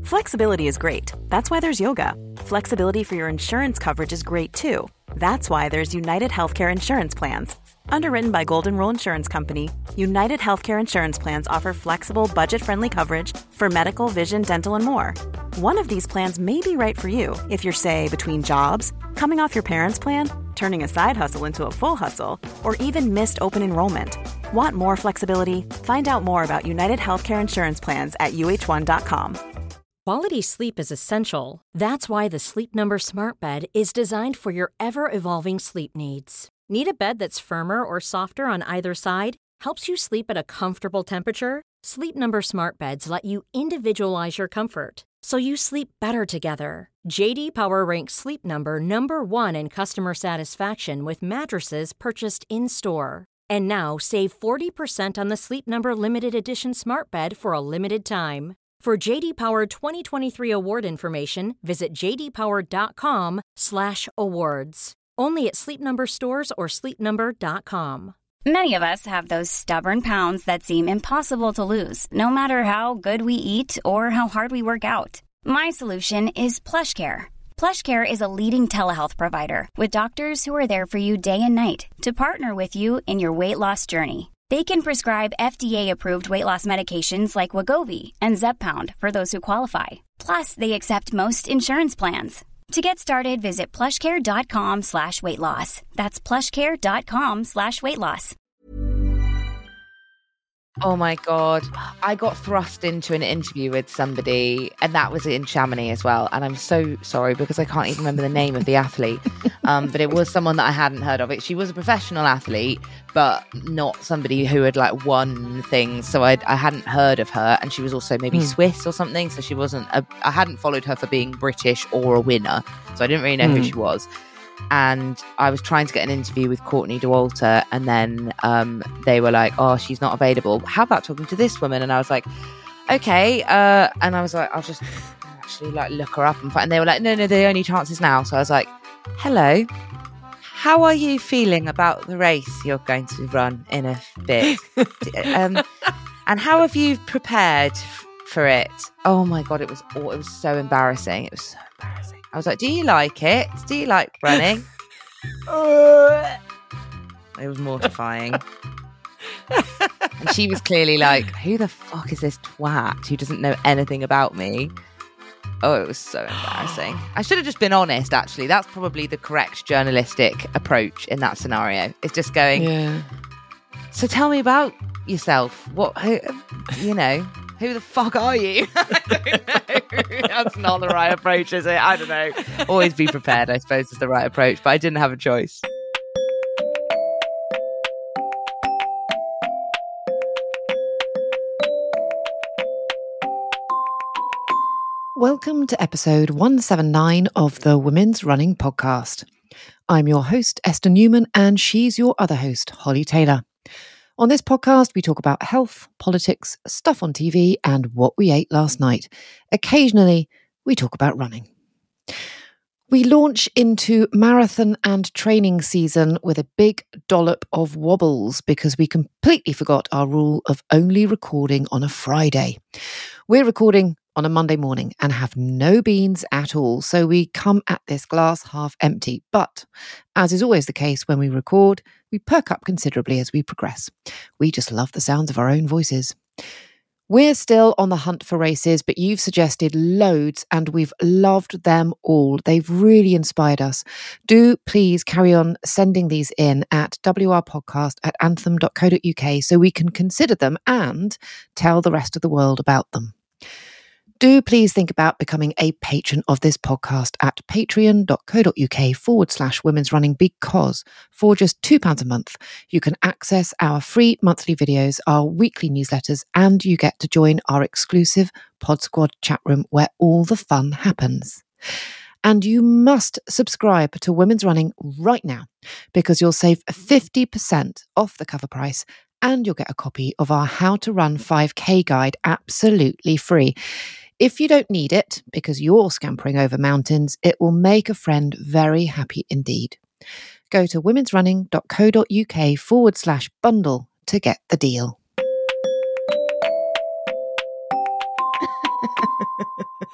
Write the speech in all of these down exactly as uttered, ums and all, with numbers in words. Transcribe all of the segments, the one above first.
Flexibility is great. That's why there's yoga. Flexibility for your insurance coverage is great too. That's why there's United Healthcare Insurance Plans. Underwritten by Golden Rule Insurance Company, United Healthcare Insurance Plans offer flexible, budget-friendly coverage for medical, vision, dental, and more. One of these plans may be right for you if you're, say, between jobs, coming off your parents' plan, turning a side hustle into a full hustle, or even missed open enrollment. Want more flexibility? Find out more about United Healthcare Insurance Plans at U H one dot com. Quality sleep is essential. That's why the Sleep Number Smart Bed is designed for your ever-evolving sleep needs. Need a bed that's firmer or softer on either side? Helps you sleep at a comfortable temperature? Sleep Number Smart Beds let you individualize your comfort, so you sleep better together. J D Power ranks Sleep Number number one in customer satisfaction with mattresses purchased in-store. And now save forty percent on the Sleep Number Limited Edition Smart Bed for a limited time. For J D Power twenty twenty-three award information, visit j d power dot com slash awards. Only at Sleep Number stores or sleep number dot com. Many of us have those stubborn pounds that seem impossible to lose, no matter how good we eat or how hard we work out. My solution is PlushCare. PlushCare is a leading telehealth provider with doctors who are there for you day and night to partner with you in your weight loss journey. They can prescribe F D A-approved weight loss medications like Wegovy and Zepbound for those who qualify. Plus, they accept most insurance plans. To get started, visit plushcare.com slash weight loss. That's plushcare.com slash weight loss. Oh my God. I got thrust into an interview with somebody, and that was in Chamonix as well. And I'm so sorry because I can't even remember the name of the athlete. Um, but it was someone that I hadn't heard of. It. She was a professional athlete, but not somebody who had like won things. So I I hadn't heard of her. And she was also maybe mm. Swiss or something. So she wasn't, a, I hadn't followed her for being British or a winner. So I didn't really know mm. who she was. And I was trying to get an interview with Courtney Dauwalter, and then um, they were like, oh, she's not available. How about talking to this woman? And I was like, okay. Uh, and I was like, I'll just actually like look her up and find. And they were like, no, no, the only chance is now. So I was like, hello, how are you feeling about the race you're going to run in a bit? um, and how have you prepared for it? Oh my God, it was it was so embarrassing. It was so embarrassing. I was like, do you like it? Do you like running? It was mortifying. And she was clearly like, who the fuck is this twat who doesn't know anything about me? Oh, it was so embarrassing. I should have just been honest, actually. That's probably the correct journalistic approach in that scenario. It's just going, yeah. So tell me about yourself. What, who, you know... Who the fuck are you? I don't know. That's not the right approach, is it? I don't know. Always be prepared, I suppose, is the right approach. But I didn't have a choice. Welcome to episode one seventy-nine of the Women's Running Podcast. I'm your host, Esther Newman, and she's your other host, Holly Taylor. On this podcast, we talk about health, politics, stuff on T V, and what we ate last night. Occasionally, we talk about running. We launch into marathon and training season with a big dollop of wobbles because we completely forgot our rule of only recording on a Friday. We're recording on a Monday morning and have no beans at all, so we come at this glass half empty. But, as is always the case when we record, we perk up considerably as we progress. We just love the sounds of our own voices. We're still on the hunt for races, but you've suggested loads and we've loved them all. They've really inspired us. Do please carry on sending these in at w r podcast at anthem dot co dot u k so we can consider them and tell the rest of the world about them. Do please think about becoming a patron of this podcast at patreon dot co dot u k forward slash women's running because for just two pounds a month, you can access our free monthly videos, our weekly newsletters, and you get to join our exclusive Pod Squad chat room where all the fun happens. And you must subscribe to Women's Running right now because you'll save fifty percent off the cover price and you'll get a copy of our How to Run five K guide absolutely free. If you don't need it, because you're scampering over mountains, it will make a friend very happy indeed. Go to women's running dot co dot u k forward slash bundle to get the deal.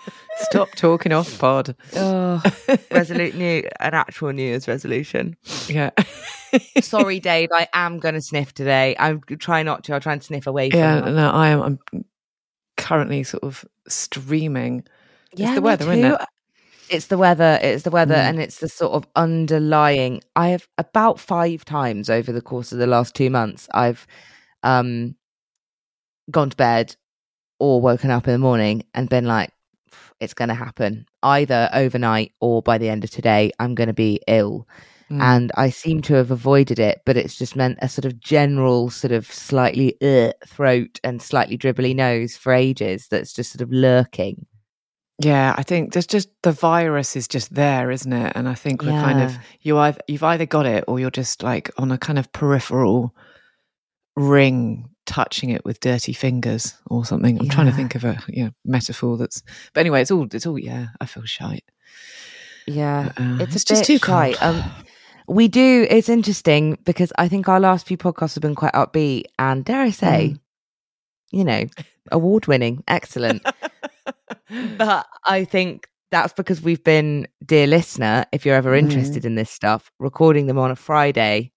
Stop talking off pod. Oh, resolute new, an actual New Year's resolution. Yeah. Sorry, Dave. I am going to sniff today. I'm trying not to. I'll try and sniff away from Yeah, that. no, I am. I'm currently sort of streaming. Yeah, it's the me weather, too. isn't it? It's the weather. It's the weather, Mm. and it's the sort of underlying. I have about five times over the course of the last two months. I've um gone to bed or woken up in the morning and been like, it's going to happen either overnight or by the end of today. I'm going to be ill. Mm. And I seem to have avoided it, but it's just meant a sort of general sort of slightly uh, throat and slightly dribbly nose for ages that's just sort of lurking. Yeah, I think there's just the virus is just there, isn't it? And I think we're kind of Yeah. you either you've either got it or you're just like on a kind of peripheral ring touching it with dirty fingers or something. I'm trying to Yeah. think of a you know, metaphor that's but anyway, it's all it's all yeah, I feel shite. Yeah, Uh, it's, it's a just bit too shy. cold. Um, we do. It's interesting because I think our last few podcasts have been quite upbeat and, dare I say, Mm. you know, award winning, excellent. But I think that's because we've been, dear listener, if you're ever interested Mm. in this stuff, recording them on a Friday.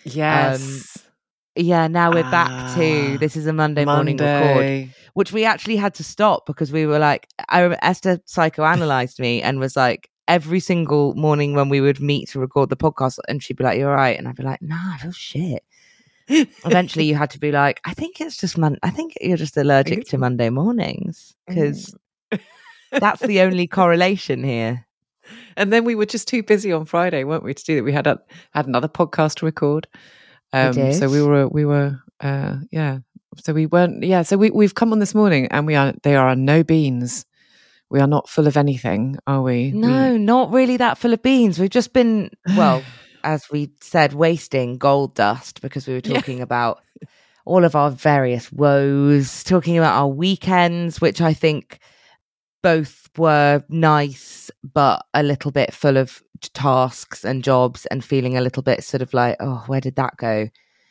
Yes. Yeah, now we're back to Ah, this is a Monday, morning record, Monday. which we actually had to stop because we were like, I remember Esther psychoanalyzed me and was like, every single morning when we would meet to record the podcast, and she'd be like, "You're all right," and I'd be like, "Nah, I feel shit." Eventually, you had to be like, "I think it's just Mon. I think you're just allergic to Monday mornings because that's the only correlation here." And then we were just too busy on Friday, weren't we, to do that? We had a, had another podcast to record. Um, did. so we were, we were, uh, yeah. So we weren't, yeah. So we we've come on this morning, and we are. They are no beans. We are not full of anything, are we? No, We, not really that full of beans. We've just been, well, as we said, wasting gold dust because we were Yeah. talking about all of our various woes, talking about our weekends, which I think both were nice, but a little bit full of tasks and jobs and feeling a little bit sort of like, oh, where did that go?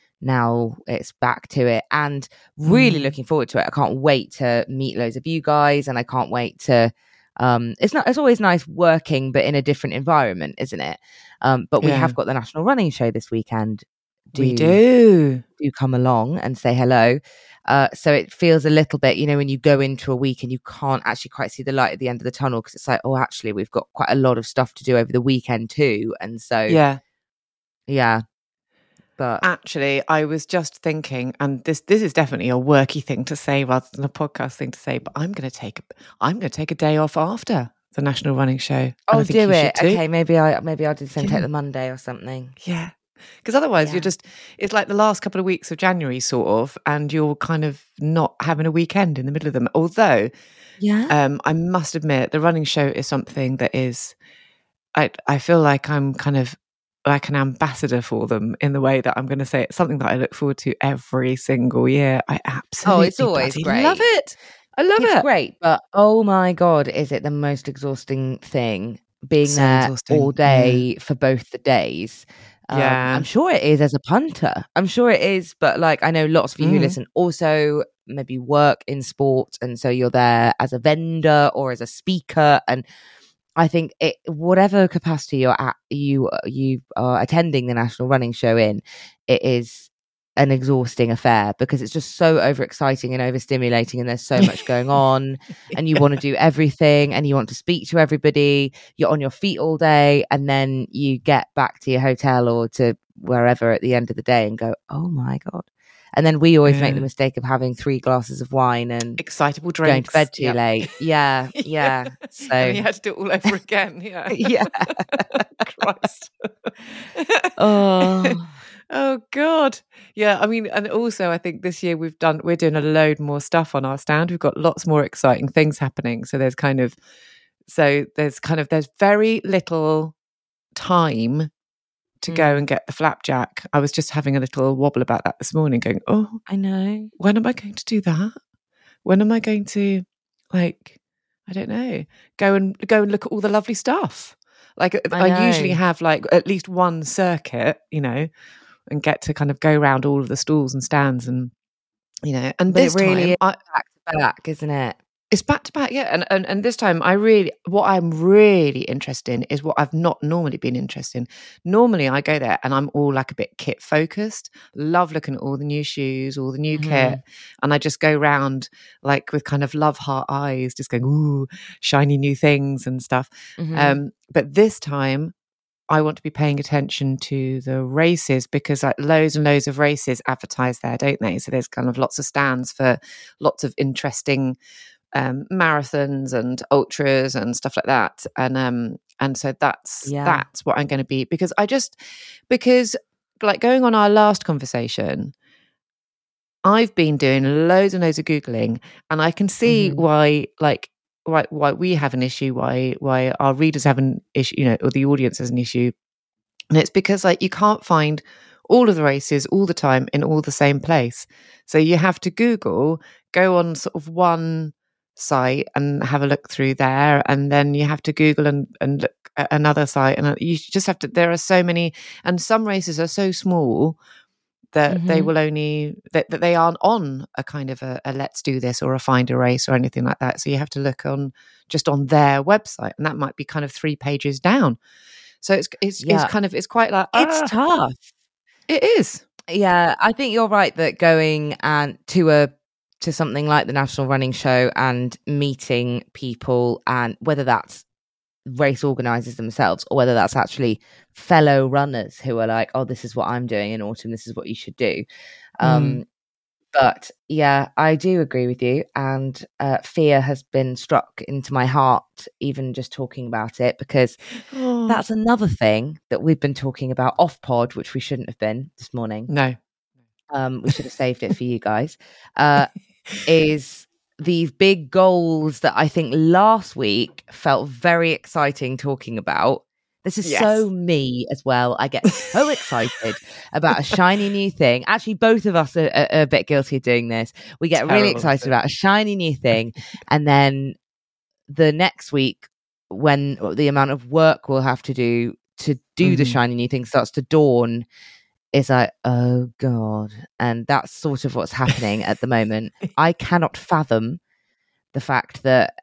Now it's back to it, and really Mm. looking forward to it. I can't wait to meet loads of you guys, and I can't wait to um it's not it's always nice working but in a different environment, isn't it? Um but we Yeah. have got the National Running Show this weekend. we do. do come along and say hello. Uh, so it feels a little bit, you know, when you go into a week and you can't actually quite see the light at the end of the tunnel because it's like, oh, actually, we've got quite a lot of stuff to do over the weekend too. And so, yeah. Yeah. But Actually, I was just thinking, and this this is definitely a worky thing to say rather than a podcast thing to say. But I'm going to take I'm going to take a day off after the National Running Show. And I I'll think do you should it. too. Okay, maybe I maybe I'll do the same. Yeah. Take the Monday or something. Yeah. Because otherwise, Yeah. you're just, it's like the last couple of weeks of January, sort of, and you're kind of not having a weekend in the middle of them. Although, Yeah. um, I must admit, the running show is something that is, I, I feel like I'm kind of like an ambassador for them in the way that I'm going to say it's something that I look forward to every single year. I absolutely Oh, it's always bloody great. love it. I love it's it. great, but oh my God, is it the most exhausting thing being So there exhausting, all day for both the days? Um, Yeah. I'm sure it is as a punter. I'm sure it is, but like I know lots of you who Mm. listen also maybe work in sport, and so you're there as a vendor or as a speaker, and I think it, whatever capacity you're at, you you are attending the National Running Show in, it is an exhausting affair because it's just so overexciting and overstimulating, and there's so much going on, and you want to do everything, and you want to speak to everybody. You're on your feet all day, and then you get back to your hotel or to wherever at the end of the day and go, "Oh my God!" And then we always make Yeah. the mistake of having three glasses of wine and Excitable going drinks. to bed too Yeah. late. Yeah, yeah. So And you had to do it all over again. Yeah. yeah. Christ. Oh. Oh God. Yeah, I mean, and also I think this year we've done we're doing a load more stuff on our stand. We've got lots more exciting things happening. So there's kind of so there's kind of there's very little time to go Mm. and get the flapjack. I was just having a little wobble about that this morning, going, oh, I know. when am I going to do that? When am I going to, like, I don't know, go and go and look at all the lovely stuff? Like I, I I usually know. have like at least one circuit, you know, and get to kind of go around all of the stalls and stands, and you know, and But this it really time, is I, back to back, isn't it? It's back to back, yeah. And, and and this time, I really, what I'm really interested in is what I've not normally been interested in. Normally, I go there and I'm all like a bit kit focused. Love looking at all the new shoes, all the new mm-hmm. kit, and I just go round like with kind of love heart eyes, just going ooh, shiny new things and stuff. Mm-hmm. Um, but this time, I want to be paying attention to the races because like loads and loads of races advertise there, don't they? So there's kind of lots of stands for lots of interesting um, marathons and ultras and stuff like that. And um, and so that's yeah. that's what I'm going to be, because I just because like going on our last conversation, I've been doing loads and loads of Googling, and I can see mm-hmm. why like. Why, why we have an issue, why why our readers have an issue, you know, or the audience has an issue. And it's because like you can't find all of the races all the time in all the same place. So you have to Google, go on sort of one site and have a look through there, and then you have to Google and, and look at another site. And you just have to, there are so many, and some races are so small that mm-hmm. they will only that, that they aren't on a kind of a, a let's do this or a find a race or anything like that. So you have to look on just on their website, and that might be kind of three pages down. So it's it's, yeah. it's kind of it's quite like it's ah, tough. It is. Yeah, I think you're right that going and to a to something like the National Running Show and meeting people, and whether that's race organisers themselves or whether that's actually fellow runners who are like, oh, this is what I'm doing in autumn, this is what you should do. Um, mm. But yeah, I do agree with you, and uh, fear has been struck into my heart even just talking about it, because oh. that's another thing that we've been talking about off pod, which we shouldn't have been this morning. No. Um, we should have saved it for you guys. Uh, is these big goals that I think last week felt very exciting talking about. This is yes. so me as well. I get so excited about a shiny new thing. Actually, both of us are, are, are a bit guilty of doing this. We get Terrible really excited about a shiny new thing. And then the next week, when the amount of work we'll have to do to do mm-hmm. the shiny new thing starts to dawn, is like, oh God. And that's sort of what's happening at the moment. I cannot fathom the fact that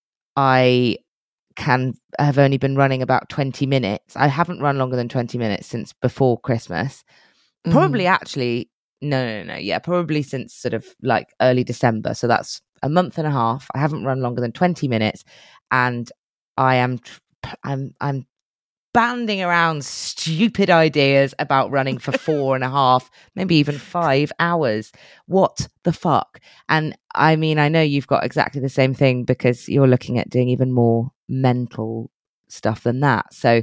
I can have only been running about twenty minutes. I haven't run longer than twenty minutes since before Christmas. Probably mm. actually, no, no, no. Yeah, probably since sort of like early December. So that's a month and a half. I haven't run longer than twenty minutes. And I am, I'm, I'm, banding around stupid ideas about running for four and a half, maybe even five hours. What the fuck? And I mean, I know you've got exactly the same thing because you're looking at doing even more mental stuff than that. So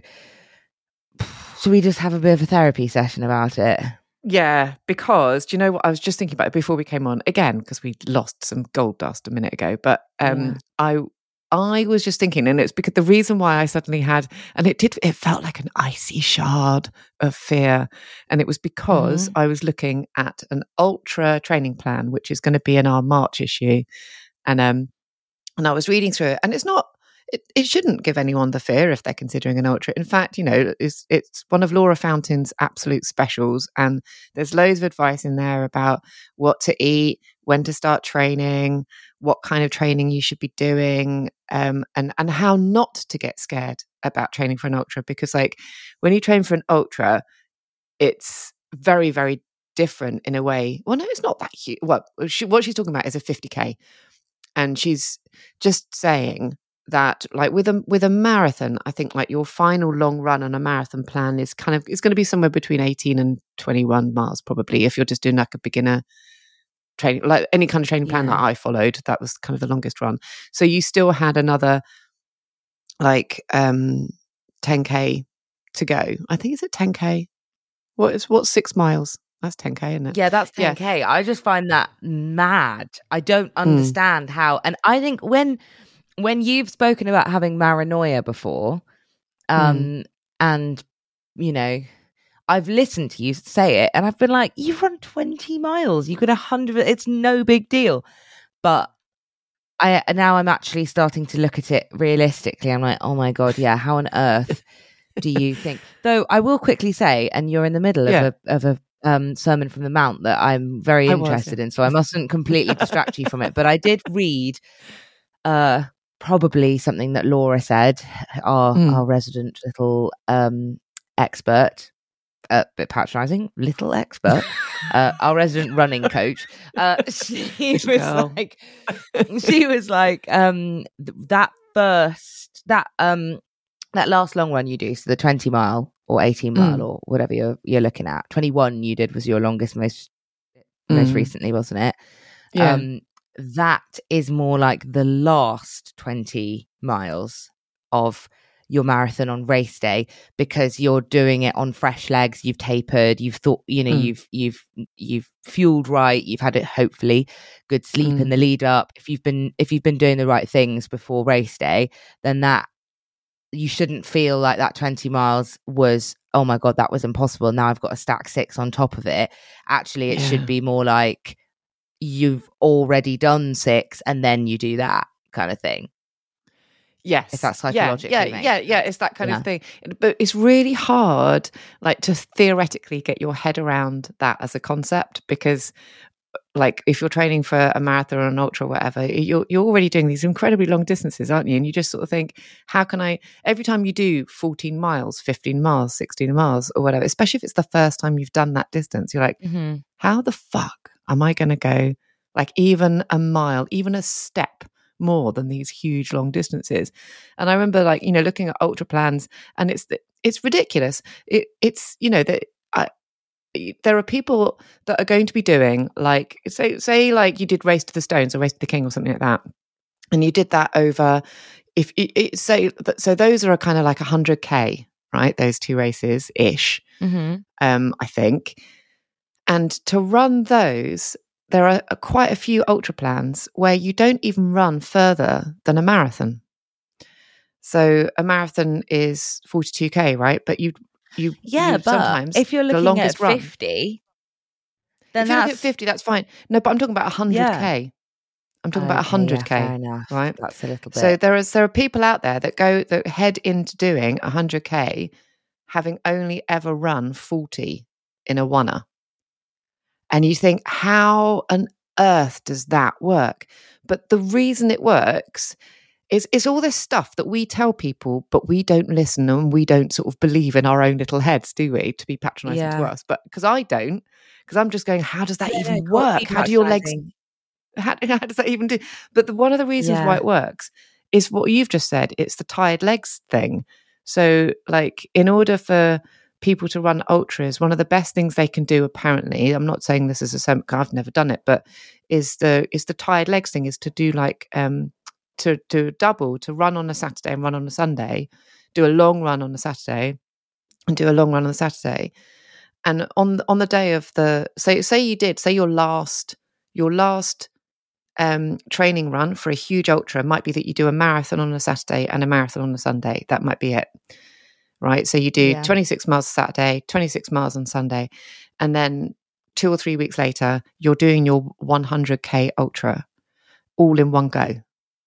should we just have a bit of a therapy session about it? Yeah, because do you know what I was just thinking about before we came on again, because we lost some gold dust a minute ago, but um, yeah. I I was just thinking, and it's because the reason why I suddenly had, and it did, it felt like an icy shard of fear. And it was because mm-hmm. I was looking at an ultra training plan, which is going to be in our March issue. And, um, and I was reading through it, and it's not, it, it shouldn't give anyone the fear if they're considering an ultra. In fact, you know, it's, it's one of Laura Fountain's absolute specials. And there's loads of advice in there about what to eat, when to start training, what kind of training you should be doing, um, and, and how not to get scared about training for an ultra. Because like when you train for an ultra, it's very, very different in a way. Well, no, it's not that huge. Well, she, what she's talking about is a fifty K. And she's just saying that like with a with a marathon, I think like your final long run on a marathon plan is kind of, it's going to be somewhere between eighteen and twenty-one miles probably, if you're just doing like a beginner training, like any kind of training plan yeah. that I followed. That was kind of the longest run. So you still had another like um ten K to go. I think, is it ten K? What is what's six miles? That's ten K, isn't it? Yeah, that's ten K. Yeah. I just find that mad. I don't understand mm. how. And I think when when you've spoken about having paranoia before, um, mm. and you know, I've listened to you say it, and I've been like, you've run twenty miles. You could a hundred. It's no big deal. But I now I'm actually starting to look at it realistically. I'm like, oh my God, yeah. How on earth do you think? Though I will quickly say, and you're in the middle yeah. of a of a um, Sermon from the Mount that I'm very I interested was, yeah. in, so I mustn't completely distract you from it. But I did read uh, probably something that Laura said, our Mm. our resident little um, expert, a uh, bit patronising, little expert, uh, our resident running coach. Uh, she was girl. like, she was like, um, th- that first that um that last long run you do, so the twenty mile or eighteen mile Mm. or whatever you're you're looking at. twenty-one you did was your longest, most most Mm. recently, wasn't it? Yeah. Um, that is more like the last twenty miles of your marathon on race day, because you're doing it on fresh legs. You've tapered, you've thought, you know, Mm. you've you've you've fueled right, you've had it hopefully good sleep Mm. in the lead up. If you've been if you've been doing the right things before race day, then that you shouldn't feel like that twenty miles was, oh my god, that was impossible, now I've got to stack six on top of it. Actually, it Yeah. should be more like you've already done six and then you do that kind of thing. Yes. If that yeah, psychologically yeah, makes yeah, yeah, it's that kind Yeah. of thing. But it's really hard, like, to theoretically get your head around that as a concept, because, like, if you're training for a marathon or an ultra or whatever, you're you're already doing these incredibly long distances, aren't you? And you just sort of think, how can I? Every time you do fourteen miles, fifteen miles, sixteen miles, or whatever, especially if it's the first time you've done that distance, you're like, Mhm. how the fuck am I going to go, like, even a mile, even a step more than these huge long distances? And I remember, like, you know, looking at ultra plans, and it's it's ridiculous. It, it's you know that I, there are people that are going to be doing, like, say say like you did Race to the Stones or Race to the King or something like that, and you did that over, if it, it, say so those are a kind of like one hundred K, right? Those two races ish, Mhm. um, I think. And to run those, there are quite a few ultra plans where you don't even run further than a marathon. So a marathon is forty-two K, right? But you, you, Yeah, you but sometimes if you're the looking at longest run. fifty, then If you're looking that's at fifty, that's fine. No, but I'm talking about one hundred K. Yeah. I'm talking about Okay, yeah, one hundred K, fair enough. right? That's a little bit. So there is there are people out there that go that head into doing one hundred K having only ever run forty in a oneer. And you think, how on earth does that work? But the reason it works is, is all this stuff that we tell people, but we don't listen and we don't sort of believe in our own little heads, do we? To be patronising to Yeah. us. But because I don't, because I'm just going, how does that Yeah, even no, can't work? be How do your legs, patronising. how, how does that even do? But the, one of the reasons why Yeah. it works is what you've just said. It's the tired legs thing. So, like, in order for people to run ultras, one of the best things they can do, apparently, I'm not saying this is a sem- I've never done it, but is the is the tired legs thing, is to do like um to to double, to run on a Saturday and run on a Sunday, do a long run on a Saturday and do a long run on a Saturday. And on on the day of the say say you did say your last your last um training run for a huge ultra might be that you do a marathon on a Saturday and a marathon on a Sunday. That might be it. Right. So you do Yeah. twenty-six miles Saturday, twenty-six miles on Sunday, and then two or three weeks later, you're doing your one hundred K ultra all in one go.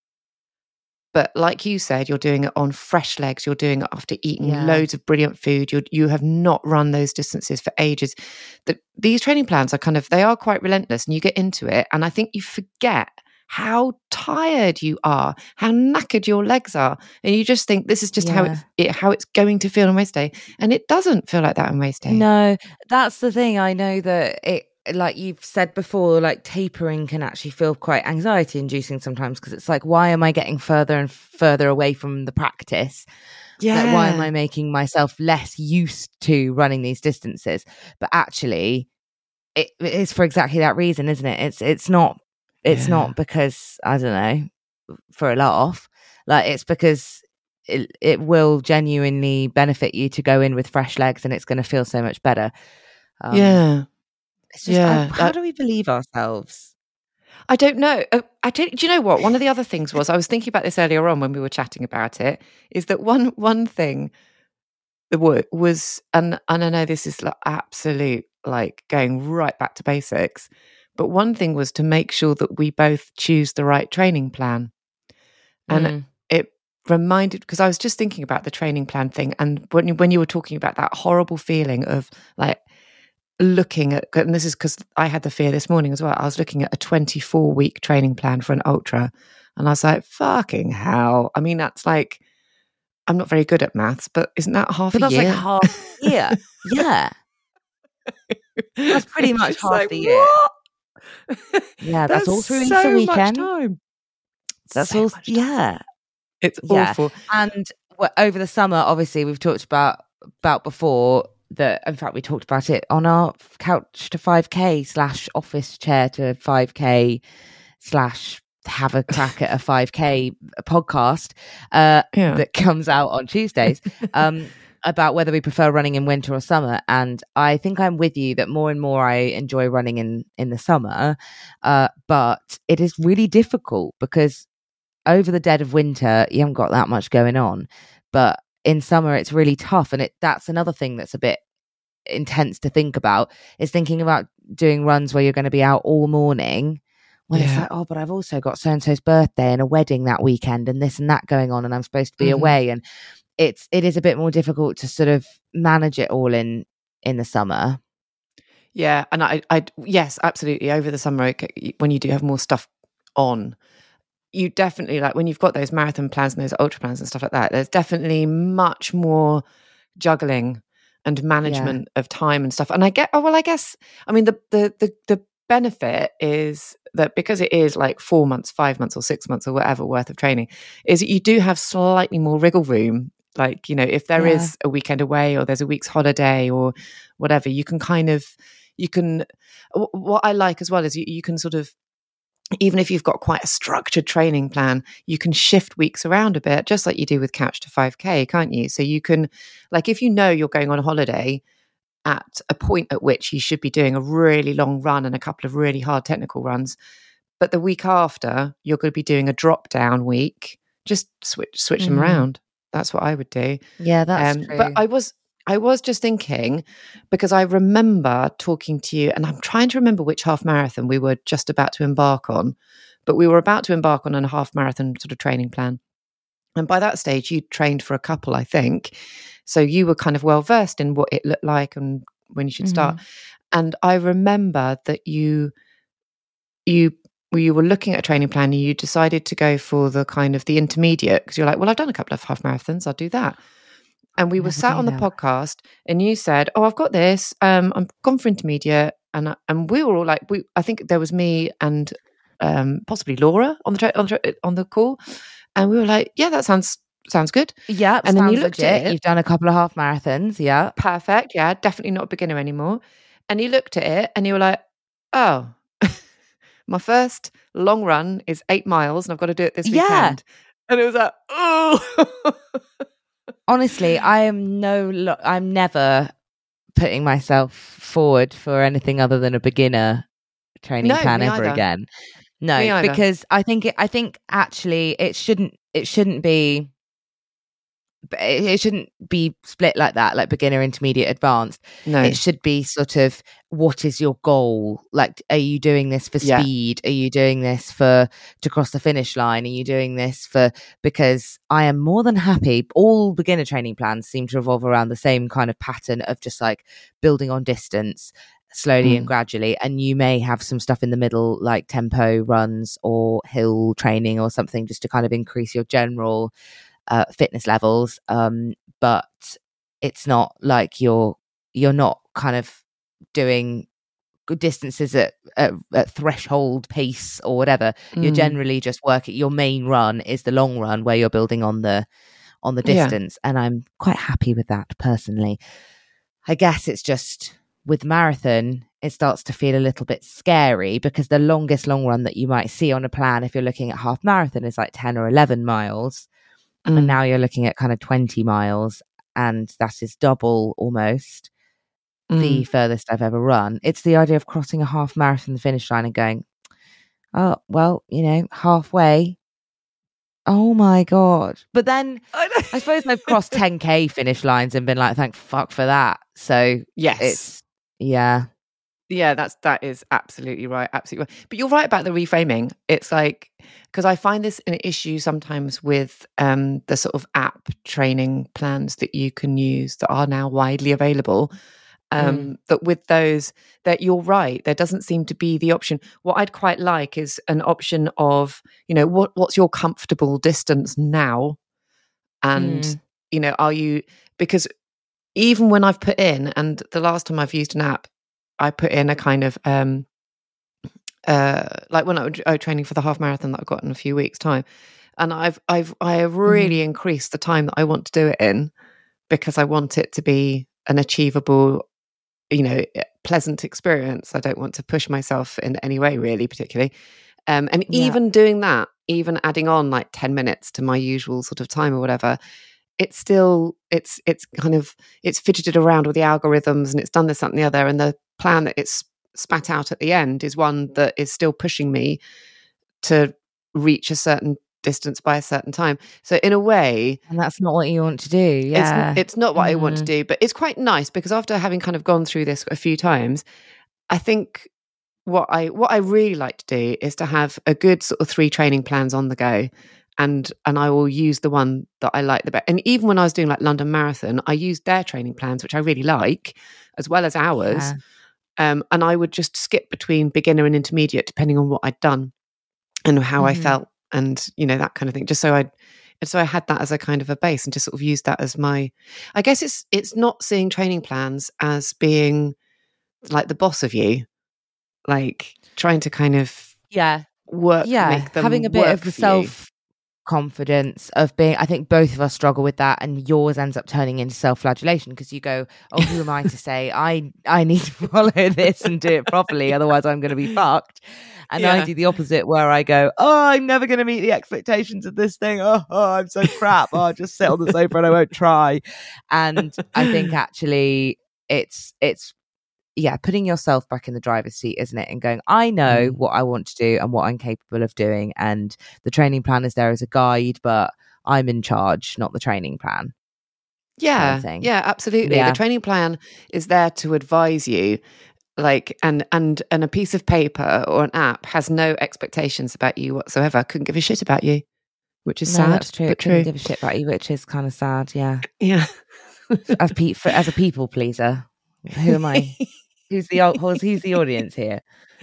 But like you said, you're doing it on fresh legs. You're doing it after eating Yeah. loads of brilliant food. You you have not run those distances for ages. The, these training plans are kind of, they are quite relentless, and you get into it. And I think you forget how tired you are, how knackered your legs are. And you just think this is just how it, Yeah. it how it's going to feel on race day. And it doesn't feel like that on race day. No, that's the thing. I know that it, like you've said before, like tapering can actually feel quite anxiety inducing sometimes, because it's like, why am I getting further and further away from the practice? Yeah. Like, why am I making myself less used to running these distances? But actually, it, it's for exactly that reason, isn't it? It's it's not it's Yeah. not because, I don't know, for a laugh. Like, it's because it it will genuinely benefit you to go in with fresh legs, and it's going to feel so much better. Um, yeah. It's just, Yeah, I- how that- do we believe ourselves? I don't know. Uh, I don't. Do you know what? One of the other things was, I was thinking about this earlier on when we were chatting about it, is that one one thing that wa- was, and and I know this is like absolute, like going right back to basics, but one thing was to make sure that we both choose the right training plan. And Mm. it reminded, because I was just thinking about the training plan thing, and when you, when you were talking about that horrible feeling of like looking at, and this is because I had the fear this morning as well, I was looking at a twenty-four week training plan for an ultra, And I was like, fucking hell. I mean, that's like, I'm not very good at maths, but isn't that half But a that's year? like half a year. Yeah. That's pretty much It's half like, the year. what? Yeah, that's, that's all through so Easter weekend. Much time. That's so all. Much time. Yeah. It's yeah. awful. And well, over the summer, obviously, we've talked about about before that. In fact, we talked about it on our couch to five K slash office chair to five K slash have a crack at a five K podcast uh, yeah. that comes out on Tuesdays. Um, about whether we prefer running in winter or summer. And I think I'm with you that more and more I enjoy running in, in the summer. Uh, but it is really difficult because over the dead of winter, you haven't got that much going on. But in summer, it's really tough. And it that's another thing that's a bit intense to think about, is thinking about doing runs where you're going to be out all morning. When yeah. it's like, oh, but I've also got so-and-so's birthday and a wedding that weekend and this and that going on and I'm supposed to be mm-hmm. away. And it's it is a bit more difficult to sort of manage it all in in the summer. Yeah, and I, I yes, absolutely. Over the summer, when you do have more stuff on, you definitely, like when you've got those marathon plans and those ultra plans and stuff like that, there's definitely much more juggling and management yeah. of time and stuff. And I get, oh well, I guess, I mean, the the the the benefit is that because it is like four months, five months, or six months, or whatever worth of training, is that you do have slightly more wriggle room. Like, you know, if there yeah. is a weekend away or there's a week's holiday or whatever, you can kind of, you can, what I like as well is you, you can sort of, even if you've got quite a structured training plan, you can shift weeks around a bit, just like you do with Couch to five K, can't you? So you can, like, if you know you're going on a holiday at a point at which you should be doing a really long run and a couple of really hard technical runs, but the week after you're going to be doing a drop down week, just switch switch mm-hmm. them around. That's what I would do. Yeah, that's um, true. But I was I was just thinking, because I remember talking to you, and I'm trying to remember which half marathon we were just about to embark on, but we were about to embark on a half marathon sort of training plan. And by that stage, you'd trained for a couple, I think. So you were kind of well versed in what it looked like and when you should mm-hmm. start. And I remember that you you you were looking at a training plan and you decided to go for the kind of the intermediate, because you're like, well, I've done a couple of half marathons, I'll do that. And we were sat on the that. podcast and you said, oh, I've got this. Um, I'm gone for intermediate. And and we were all like, we I think there was me and um, possibly Laura on the, tra- on the tra- on the call. And we were like, yeah, that sounds sounds good. Yeah. And then you looked legit. at it. You've done a couple of half marathons. Yeah. Perfect. Yeah. Definitely not a beginner anymore. And you looked at it and you were like, oh, my first long run is eight miles and I've got to do it this weekend. Yeah. And it was like, oh. Honestly, I am no, lo- I'm never putting myself forward for anything other than a beginner training no, plan ever either. again. No, because I think it, I think actually it shouldn't, it shouldn't be, it shouldn't be split like that, like beginner, intermediate, advanced. No, it should be sort of, what is your goal? Like, are you doing this for yeah. speed? Are you doing this for to cross the finish line? Are you doing this for, because I am more than happy. All beginner training plans seem to revolve around the same kind of pattern of just like building on distance slowly mm. and gradually. And you may have some stuff in the middle, like tempo runs or hill training or something, just to kind of increase your general uh, fitness levels. Um, but it's not like you're, you're not kind of doing good distances at, at, at threshold pace or whatever. Mm. You're generally just working. Your main run is the long run where you're building on the, on the distance. Yeah. And I'm quite happy with that personally. I guess it's just, with marathon, it starts to feel a little bit scary because the longest long run that you might see on a plan, if you're looking at half marathon, is like ten or eleven miles. Mm. And now you're looking at kind of twenty miles. And that is double almost mm. the furthest I've ever run. It's the idea of crossing a half marathon finish line and going, oh, well, you know, halfway. Oh my God. But then I, I suppose I've crossed ten K finish lines and been like, thank fuck for that. So yes, it's, yeah. Yeah, that's, that is absolutely right. Absolutely right. But you're right about the reframing. It's like, because I find this an issue sometimes with um, the sort of app training plans that you can use that are now widely available. Um, Mm. that with those, that you're right, there doesn't seem to be the option. What I'd quite like is an option of, you know, what what's your comfortable distance now, and Mm. you know, are you, because even when I've put in, and the last time I've used an app, I put in a kind of um, uh, like when I was uh, training for the half marathon that I've got in a few weeks' time, and I've I've I have really Mhm. increased the time that I want to do it in, because I want it to be an achievable, you know, pleasant experience. I don't want to push myself in any way, really, particularly. Um, and Yeah. even doing that, even adding on like ten minutes to my usual sort of time or whatever, it's still, it's, it's kind of, it's fidgeted around with the algorithms, and it's done this, that, and the other. And the plan that it's spat out at the end is one that is still pushing me to reach a certain distance by a certain time. So in a way, And that's not what you want to do. Yeah. it's, it's not what I want to Mm. do, but it's quite nice, because after having kind of gone through this a few times, I think what I what I really like to do is to have a good sort of three training plans on the go, and and I will use the one that I like the best. And even when I was doing like London Marathon, I used their training plans, which I really like, as well as ours. Yeah. Um, and I would just skip between beginner and intermediate depending on what I'd done and how I Mhm. felt, and you know, that kind of thing. Just so I, so I had that as a kind of a base, and just sort of used that as my. I guess it's it's not seeing training plans as being like the boss of you, like trying to kind of Yeah. work, Yeah. make them Having a bit work of for you. self confidence of being, I think both of us struggle with that, and yours ends up turning into self-flagellation, because you go, oh, who am I to say I I need to follow this and do it properly, otherwise I'm going to be fucked. And I Yeah. do the opposite, where I go, oh, I'm never going to meet the expectations of this thing. Oh, oh I'm so crap. Oh, I'll just sit on the sofa and I won't try. And I think actually it's it's yeah, putting yourself back in the driver's seat, isn't it? And going, I know Mm. what I want to do and what I'm capable of doing. And the training plan is there as a guide, but I'm in charge, not the training plan. Yeah, kind of thing. yeah, absolutely. Yeah. The training plan is there to advise you, like, and and and a piece of paper or an app has no expectations about you whatsoever. Couldn't give a shit about you, which is No, sad, that's true. but It couldn't true. give a shit about you, which is kind of sad. Yeah. Yeah. As pe- for, as a people pleaser, who am I? Who's the au- who's, who's the audience here?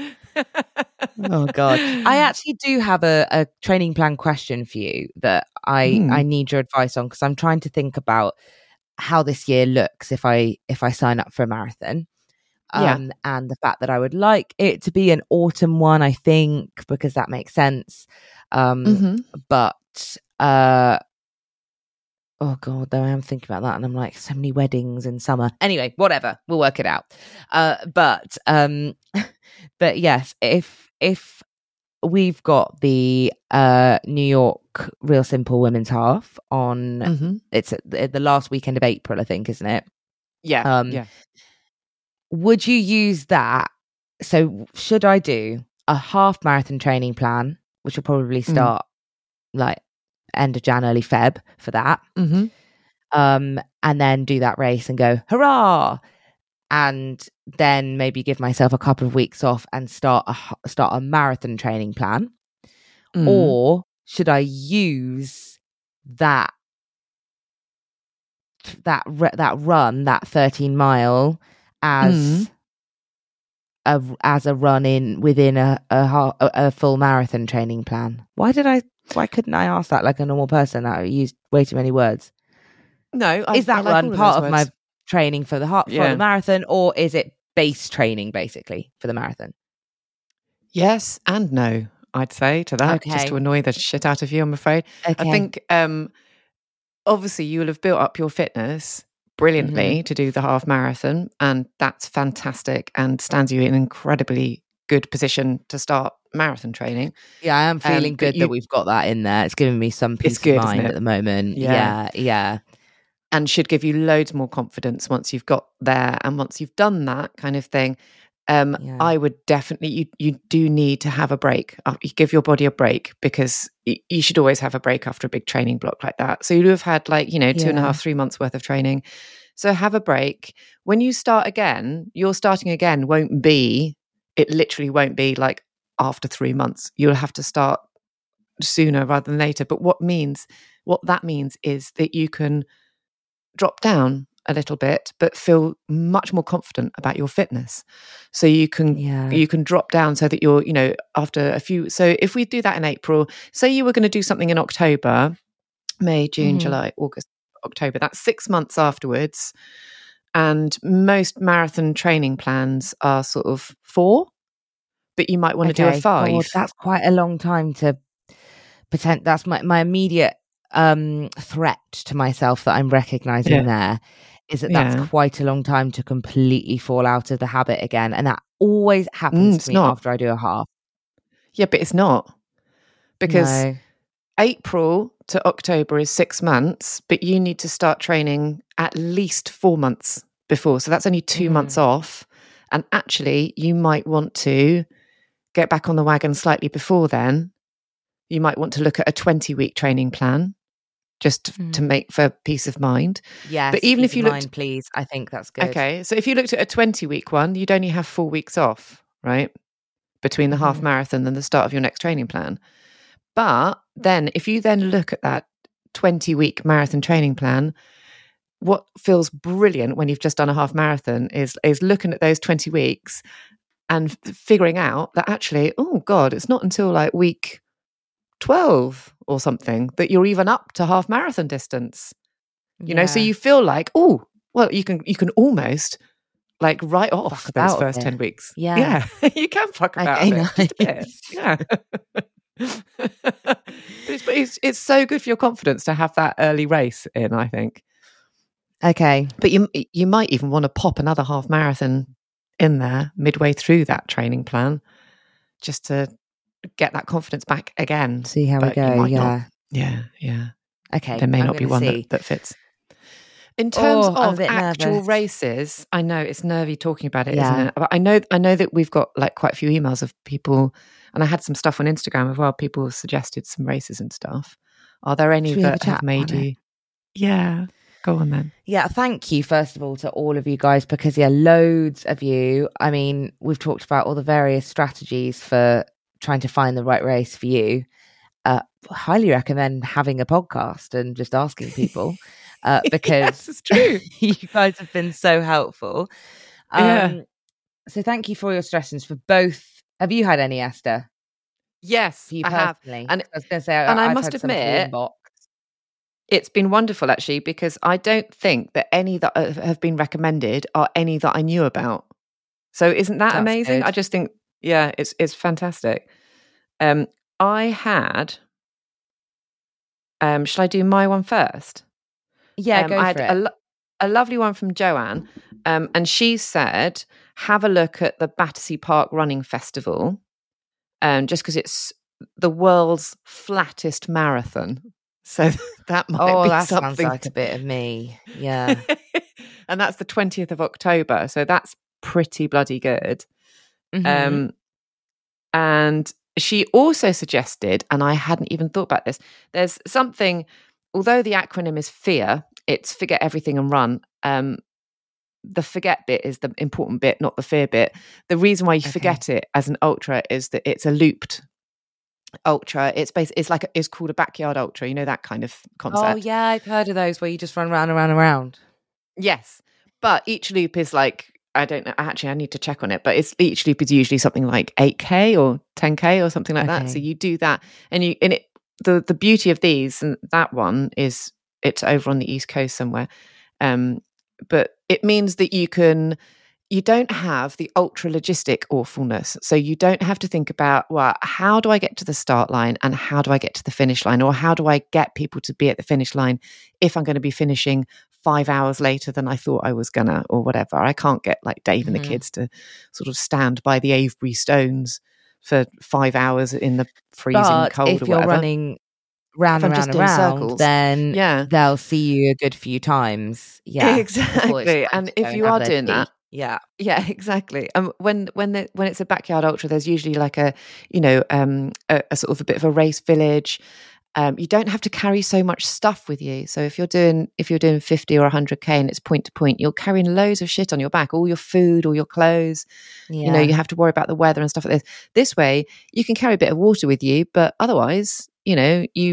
Oh God, I actually do have a, a training plan question for you that I Mm. I need your advice on, because I'm trying to think about how this year looks if I if I sign up for a marathon. Yeah. Um, and the fact that I would like it to be an autumn one, I think, because that makes sense. Um, Mhm. but uh, oh God, though I am thinking about that, and I'm like, so many weddings in summer. Anyway, whatever, we'll work it out. Uh, but um, but yes, if if we've got the uh New York Real Simple Women's Half on, Mhm. it's at the, the last weekend of April, I think, isn't it? Yeah. Um, yeah. Would you use that? So should I do a half marathon training plan, which will probably Mm. start like end of Jan, early Feb for that, Mhm. um, and then do that race and go hurrah, and then maybe give myself a couple of weeks off and start a h- start a marathon training plan, Mm. or should I use that that re- that run, that thirteen mile, as Mm. a as a run in within a a, ha- a a full marathon training plan? Why did I? Why couldn't I ask that like a normal person? I used way too many words. No, I, Is that I like run all of part those of my words. training for the heart for Yeah. the marathon, or is it base training basically for the marathon? Yes and no, I'd say to that, just Okay. to annoy the shit out of you, I'm afraid. Okay. I think um, obviously you will have built up your fitness brilliantly to do the half marathon, and that's fantastic and stands you in an incredibly good position to start marathon training. Yeah, I am feeling Um, but good you- that we've got that in there. It's giving me some peace good, of isn't mind it? at the moment. Yeah. Yeah, yeah. And should give you loads more confidence once you've got there, and once you've done that kind of thing. Um, Yeah. I would definitely, you you do need to have a break. Uh, You give your body a break, because y- you should always have a break after a big training block like that. So you'd have had like, you know, two and a Yeah. half, three months worth of training. So have a break. When you start again, your starting again won't be, it literally won't be like after three months. You'll have to start sooner rather than later. But what means, what that means is that you can drop down a little bit, but feel much more confident about your fitness. So you can Yeah. you can drop down so that you're, you know, after a few. So if we do that in April, say you were going to do something in October, May, June, Mhm. July, August, October, that's six months afterwards. And most marathon training plans are sort of four, but you might want to do a Okay. five. God, that's quite a long time to pretend. That's my, my immediate um, threat to myself that I'm recognizing Yeah. there is that Yeah. that's quite a long time to completely fall out of the habit again. And that always happens Mm, it's to me not. after I do a half. Yeah, but it's not. Because No. April to October is six months, but you need to start training at least four months before. So that's only two Mhm. months off. And actually, you might want to get back on the wagon slightly before then. You might want to look at a twenty-week training plan just Mhm. to make for peace of mind. Yes. But even peace if you of looked- mind, please. I think that's good. Okay, so if you looked at a twenty-week one, you'd only have four weeks off, right? Between the half Mhm. marathon and the start of your next training plan. But then if you then look at that twenty-week marathon training plan, what feels brilliant when you've just done a half marathon is, is looking at those twenty weeks and f- figuring out that actually, oh God, it's not until like week twelve or something that you're even up to half marathon distance. You know, so Yeah. you feel like, oh, well, you can you can almost like write off Fuck those about a first bit. ten weeks. Yeah. Yeah. You can fuck about Okay, a bit, just a bit. nice. Yeah. But it's, but it's it's so good for your confidence to have that early race in, I think. Okay. But you you might even want to pop another half marathon in there midway through that training plan, just to get that confidence back again. See how we But you go. might not. Yeah. Yeah, yeah. Okay. There may I'm not be gonna one see. that, that fits. In terms Oh, I'm a of bit actual nervous. races, I know it's nervy talking about it, Yeah. not it? But I know I know that we've got like quite a few emails of people, and I had some stuff on Instagram as well. People suggested some races and stuff. Are there any Should we have a that have chat made about it? you? Yeah, go on then. Yeah, thank you, first of all, to all of you guys, because, yeah, loads of you. I mean, we've talked about all the various strategies for trying to find the right race for you. Uh, highly recommend having a podcast and just asking people uh, because Yes, it's true. you guys have been so helpful. Um, Yeah. So thank you for your suggestions for both. Have you had any, Esther? Yes, For you I have. personally? And I was going to say, and I I've must had some for the admit, inbox. it's been wonderful actually, because I don't think that any that uh, have been recommended are any that I knew about. So isn't that That's amazing? good. I just think, yeah, it's it's fantastic. Um, I had. Um, shall I do my one first? Yeah, um, go I for had it. a, lo- a lovely one from Joanne, um, and she said, have a look at the Battersea Park Running Festival, um, just because it's the world's flattest marathon. So that might Oh, be that sounds something. like a bit of me. Yeah. And that's the twentieth of October. So that's pretty bloody good. Mhm. Um, and she also suggested, and I hadn't even thought about this, there's something, although the acronym is FEAR, it's forget everything and run. Um, the forget bit is the important bit, not the fear bit. The reason why you Okay. forget it as an ultra is that it's a looped ultra. It's basically, it's like, a, it's called a backyard ultra, you know, that kind of concept. Oh, yeah, I've heard of those where you just run around and around and around. Yes. But each loop is like, I don't know, actually I need to check on it, but it's each loop is usually something like eight K or ten K or something like that. So Okay. you do that, and you and it the the beauty of these, and that one is it's over on the East Coast somewhere. Um but it means that you can you don't have the ultra logistic awfulness. So you don't have to think about, well, how do I get to the start line and how do I get to the finish line, or how do I get people to be at the finish line if I'm going to be finishing five hours later than I thought I was gonna, or whatever. I can't get like Dave and Mhm. the kids to sort of stand by the Avebury Stones for five hours in the freezing But cold if or you're whatever. running round If I'm and just round and doing round, circles. then Yeah. they'll see you a good few times. Yeah. before it's Exactly. time And to if go you have are their doing tea. that, Yeah. yeah, exactly. Um, when when the, when it's a backyard ultra, there's usually like a you know um a, a sort of a bit of a race village. Um, you don't have to carry so much stuff with you. So if you're doing if you're doing fifty or one hundred K and it's point to point, you're carrying loads of shit on your back, all your food, all your clothes. Yeah. You know, you have to worry about the weather and stuff like this. This way, you can carry a bit of water with you, but otherwise, you know, you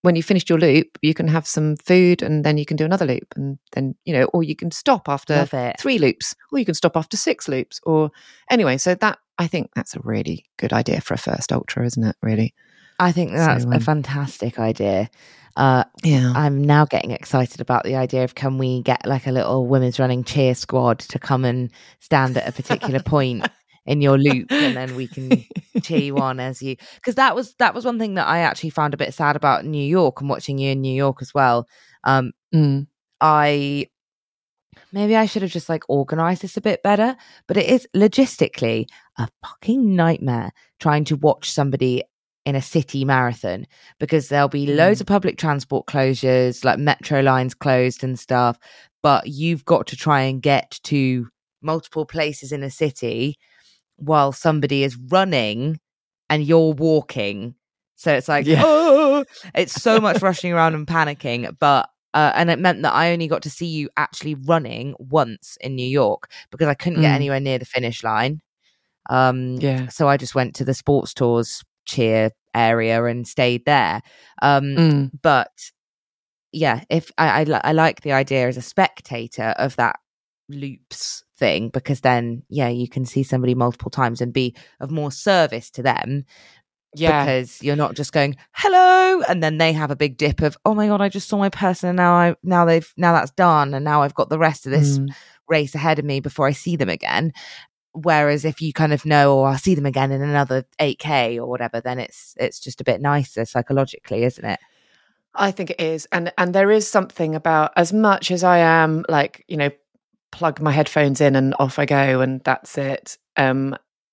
when you finished your loop, you can have some food and then you can do another loop, and then, you know, or you can stop after three loops, or you can stop after six loops, or anyway. So that, I think that's a really good idea for a first ultra, isn't it? Really, I think that's so, um, a fantastic idea. Uh, yeah, I'm now getting excited about the idea of, can we get like a little women's running cheer squad to come and stand at a particular point in your loop, and then we can cheer you on as you, because that was that was one thing that I actually found a bit sad about New York, and watching you in New York as well. Um, mm. I maybe I should have just like organized this a bit better, but it is logistically a fucking nightmare trying to watch somebody in a city marathon, because there'll be mm. loads of public transport closures, like metro lines closed and stuff, but you've got to try and get to multiple places in a city while somebody is running and you're walking. So it's like, yeah. oh, it's so much rushing around and panicking. But uh, and it meant that I only got to see you actually running once in New York, because I couldn't mm. get anywhere near the finish line. Um, yeah. So I just went to the sports tours cheer area and stayed there. Um, mm. But yeah, if I, I, I like the idea as a spectator of that loops thing, because then yeah, you can see somebody multiple times and be of more service to them. Yeah, because you're not just going hello and then they have a big dip of, oh my god, I just saw my person and now I now they've now that's done and now I've got the rest of this mm. race ahead of me before I see them again. Whereas if you kind of know, or I'll see them again in another eight K or whatever, then it's it's just a bit nicer psychologically, isn't it? I think it is. And and there is something about, as much as I am like, you know, plug my headphones in and off I go and that's it. Um,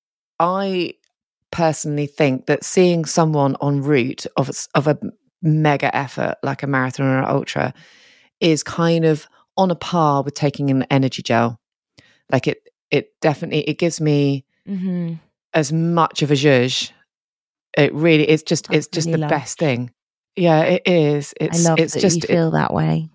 I personally think that seeing someone en route of, of a mega effort like a marathon or an ultra is kind of on a par with taking an energy gel. Like it, It definitely, it gives me mm-hmm. as much of a zhuzh. It really, it's just, That's it's just really the lush. Best thing. Yeah, it is. It's, I love it's that just, you feel it, that way.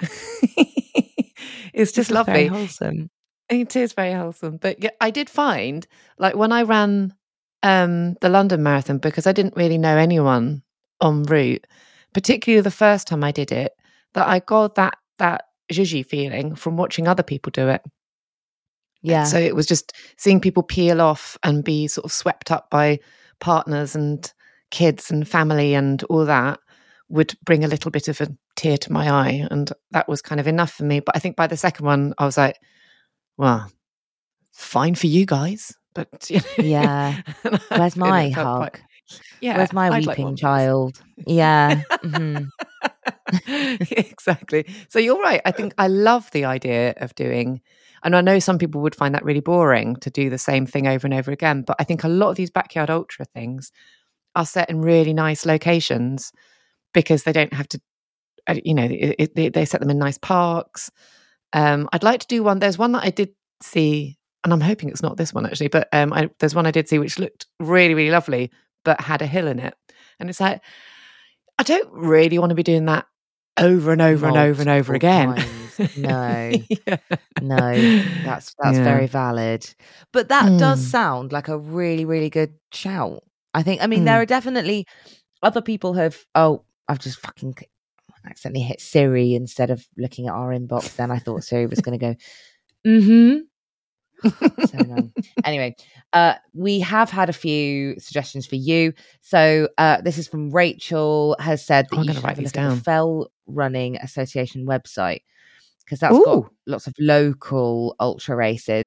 It's just this lovely. Very wholesome. It is very wholesome. But yeah, I did find, like when I ran um, the London Marathon, because I didn't really know anyone en route, particularly the first time I did it, that I got that that zhuzhy feeling from watching other people do it. Yeah. So it was just seeing people peel off and be sort of swept up by partners and kids and family and all that would bring a little bit of a tear to my eye. And that was kind of enough for me. But I think by the second one, I was like, well, fine for you guys. But, you know, yeah. Where's my you know, hug? Quite, yeah. Where's my I'd weeping like child? Yeah. Mm-hmm. Exactly. So you're right. I think I love the idea of doing, and I know some people would find that really boring to do the same thing over and over again, but I think a lot of these backyard ultra things are set in really nice locations because they don't have to, you know, it, it, they set them in nice parks. Um, I'd like to do one. There's one that I did see, and I'm hoping it's not this one actually, but um, I, there's one I did see which looked really, really lovely, but had a hill in it. And it's like, I don't really want to be doing that over and over Multiple and over and over again. Times. No, yeah. no, that's that's yeah. very valid. But that mm. does sound like a really, really good shout. I think, I mean, mm. there are definitely other people have, oh, I've just fucking accidentally hit Siri instead of looking at our inbox. Then I thought Siri was going to go, mm-hmm. So annoying. Anyway, uh, we have had a few suggestions for you. So uh, this is from Rachel, has said that I'm you should write have a these look down. at the Fell Running Association website, because that's Ooh. got lots of local ultra races.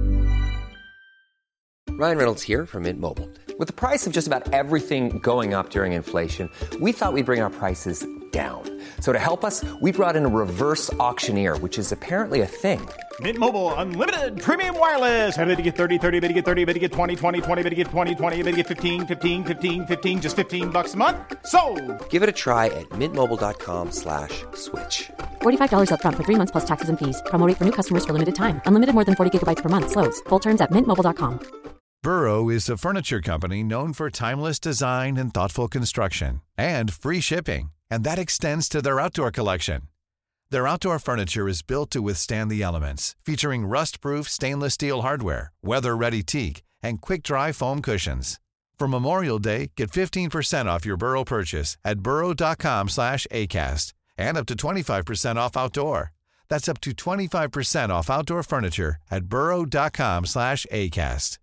Ryan Reynolds here from Mint Mobile. With the price of just about everything going up during inflation, we thought we'd bring our prices down. So to help us, we brought in a reverse auctioneer, which is apparently a thing. Mint Mobile Unlimited Premium Wireless. How to get thirty, thirty, bit to get thirty, bit to get twenty, twenty, twenty, bit to get twenty, twenty, bit to get fifteen, fifteen, fifteen, fifteen, just fifteen bucks a month? Sold! Give it a try at mintmobile.com slash switch. forty-five dollars up front for three months plus taxes and fees. Promo rate for new customers for limited time. Unlimited more than forty gigabytes per month. Slows full terms at mint mobile dot com. Burrow is a furniture company known for timeless design and thoughtful construction and free shipping. And that extends to their outdoor collection. Their outdoor furniture is built to withstand the elements, featuring rust-proof stainless steel hardware, weather-ready teak, and quick-dry foam cushions. For Memorial Day, get fifteen percent off your Burrow purchase at burrow.com slash ACAST and up to twenty-five percent off outdoor. That's up to twenty-five percent off outdoor furniture at burrow.com slash ACAST.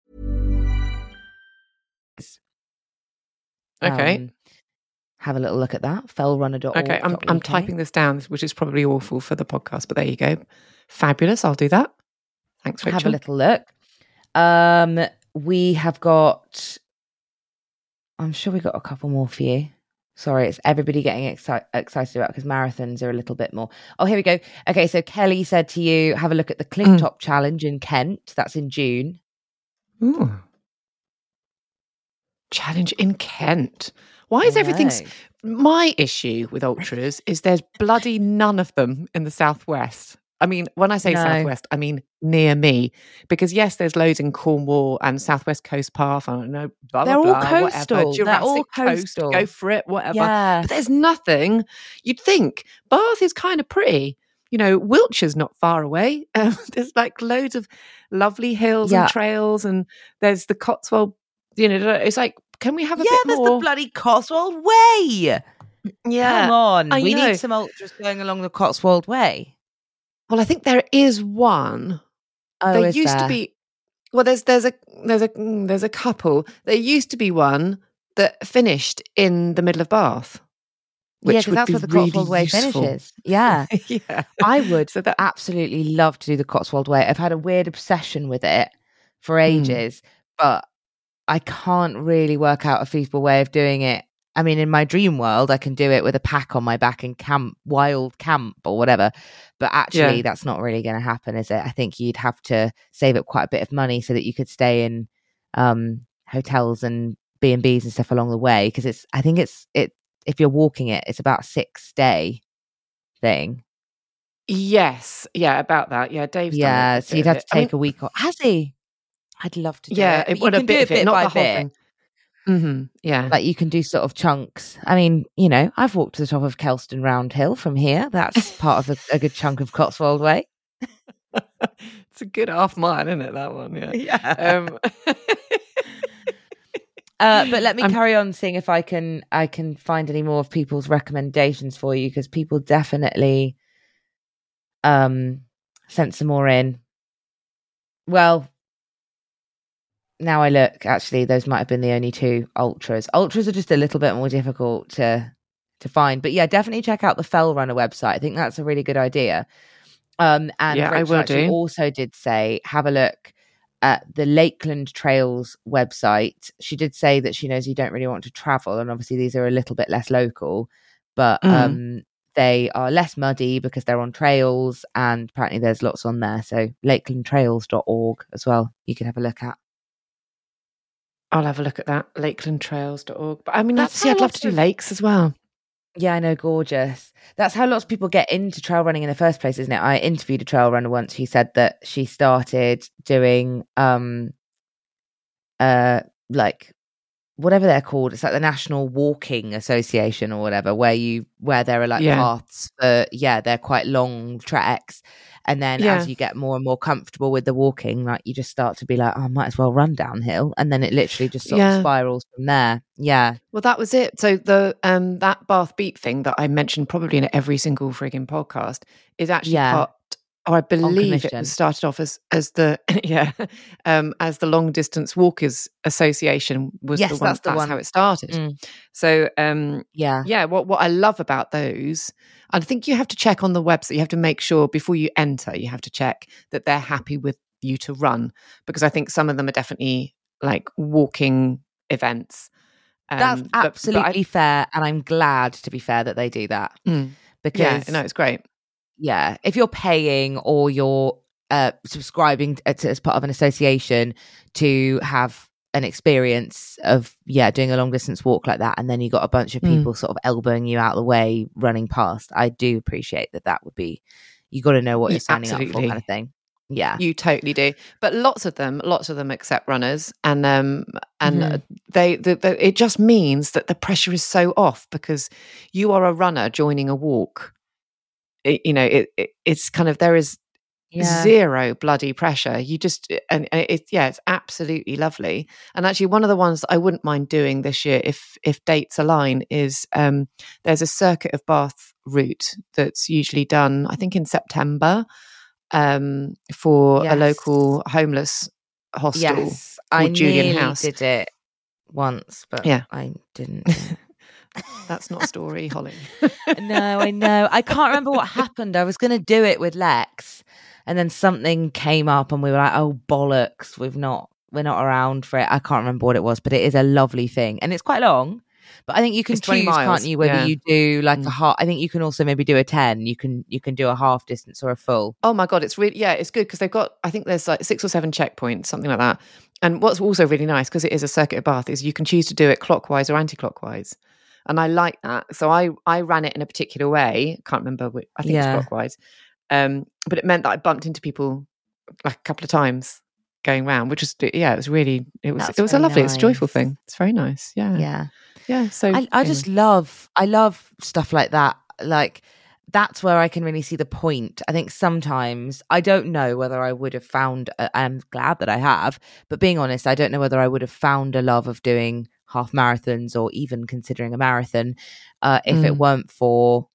Okay. Um, have a little look at that. fell runner dot org. Okay, I'm I'm typing this down, which is probably awful for the podcast, but there you go. Fabulous. I'll do that. Thanks, Rachel. Have a little look. Um, we have got... I'm sure we got a couple more for you. Sorry, it's everybody getting exci- excited about because marathons are a little bit more. Oh, here we go. Okay, so Kelly said to you, have a look at the Clifftop mm. Challenge in Kent. That's in June. Ooh. Challenge in Kent. Why is everything... My issue with ultras is there's bloody none of them in the Southwest. I mean, when I say no. Southwest, I mean near me. Because yes, there's loads in Cornwall and Southwest Coast Path. I don't know. Blah, They're blah, all blah, coastal. Whatever. They're all Coast, coastal. Go for it, whatever. Yeah. But there's nothing. You'd think Bath is kind of pretty. You know, Wiltshire's not far away. Um, there's like loads of lovely hills yeah. and trails. And there's the Cotswold, you know, it's like, can we have a yeah, bit more? Yeah, there's the bloody Cotswold Way. Yeah. Come on. I we know. need some ultras going along the Cotswold Way. Well, I think there is one. Oh, there is used there? to be. Well, there's there's a there's a there's a couple. There used to be one that finished in the middle of Bath. Which yeah, because that's be where the really Cotswold Way useful. finishes. Yeah, yeah. I would so that, absolutely love to do the Cotswold Way. I've had a weird obsession with it for ages, mm. but I can't really work out a feasible way of doing it. I mean, in my dream world, I can do it with a pack on my back and camp, wild camp or whatever. But actually, yeah. that's not really going to happen, is it? I think you'd have to save up quite a bit of money so that you could stay in um, hotels and B and Bs and stuff along the way. Because it's, I think it's, it if you're walking it, it's about a six day thing. Yes. Yeah, about that. Yeah, Dave's Yeah, done so you'd have to take I mean, a week off. Has he? I'd love to do yeah, it. it would a bit of it, not the whole bit. thing. Mm-hmm. Yeah. Like you can do sort of chunks. I mean, you know, I've walked to the top of Kelston Round Hill from here. That's part of a, a good chunk of Cotswold Way. It's a good half mile, isn't it, that one? Yeah. Yeah. Um, uh, but let me I'm, carry on seeing if I can I can find any more of people's recommendations for you, because people definitely um, sent some more in. Well, now I look, actually, those might have been the only two ultras. Ultras are just a little bit more difficult to to find. But yeah, definitely check out the Fell Runner website. I think that's a really good idea. Um, and yeah, Rachel I will do. also did say, have a look at the Lakeland Trails website. She did say that she knows you don't really want to travel. And obviously these are a little bit less local. But mm. um, they are less muddy because they're on trails. And apparently there's lots on there. So lakeland trails dot org as well, you can have a look at. I'll have a look at that, lakeland trails dot org. But I mean, That's see, I'd love to do of... lakes as well. Yeah, I know, gorgeous. That's how lots of people get into trail running in the first place, isn't it? I interviewed a trail runner once who said that she started doing, um, uh, like, whatever they're called. It's like the National Walking Association or whatever, where you where there are like yeah. paths for, yeah, they're quite long treks. And then yeah. as you get more and more comfortable with the walking, like you just start to be like, oh, I might as well run downhill. And then it literally just sort yeah. of spirals from there. Yeah. Well, that was it. So the um that Bath Beat thing that I mentioned probably in every single frigging podcast is actually yeah. part, or I believe it was started off as as the yeah um as the Long Distance Walkers Association was yes, the one. That's, the that's one. how it started. Mm. So um yeah yeah what what I love about those, I think you have to check on the website. You have to make sure before you enter, you have to check that they're happy with you to run, because I think some of them are definitely like walking events. Um, That's but, absolutely but I, fair, and I'm glad, to be fair, that they do that. Mm, because yeah, no, it's great. Yeah, if you're paying or you're uh, subscribing to, as part of an association to have an experience of yeah doing a long distance walk like that, and then you got a bunch of people mm. sort of elbowing you out of the way running past, I do appreciate that. That would be, you got to know what you're signing Absolutely. up for, kind of thing. Yeah, you totally do. But lots of them, lots of them accept runners, and um, and mm-hmm. they, the, the, it just means that the pressure is so off because you are a runner joining a walk. It, you know, it, it it's kind of there is Yeah. zero bloody pressure. You just, and it's, yeah, it's absolutely lovely. And actually one of the ones that I wouldn't mind doing this year, if if dates align, is um, there's a Circuit of Bath route that's usually done, I think in September, um, for Yes. a local homeless hostel Yes, called I Julian nearly House. did it once, but Yeah. I didn't. do it. That's not a story, Holly. No, I know. I can't remember what happened. I was going to do it with Lex, and then something came up, and we were like, "Oh bollocks, we've not, we're not around for it." I can't remember what it was, but it is a lovely thing, and it's quite long. But I think you can It's twenty choose, miles, can't you? Whether yeah. you do like Mm. a half. I think you can also maybe do a ten. You can you can do a half distance or a full. Oh my God, it's really, yeah, it's good because they've got, I think there's like six or seven checkpoints, something like that. And what's also really nice, because it is a Circuit of Bath, is you can choose to do it clockwise or anti-clockwise. And I like that. So I, I ran it in a particular way. Can't remember, which, I think Yeah. it's clockwise. Um, but it meant that I bumped into people like a couple of times going round, which was, yeah, it was really, it was, That's it was a very lovely, it's a joyful nice. thing. It's very nice. Yeah. Yeah. Yeah. So I, I just love I love stuff like that. Like that's where I can really see the point. I think sometimes I don't know whether I would have found a, I'm glad that I have, but being honest, I don't know whether I would have found a love of doing half marathons or even considering a marathon uh, if it Mm. weren't for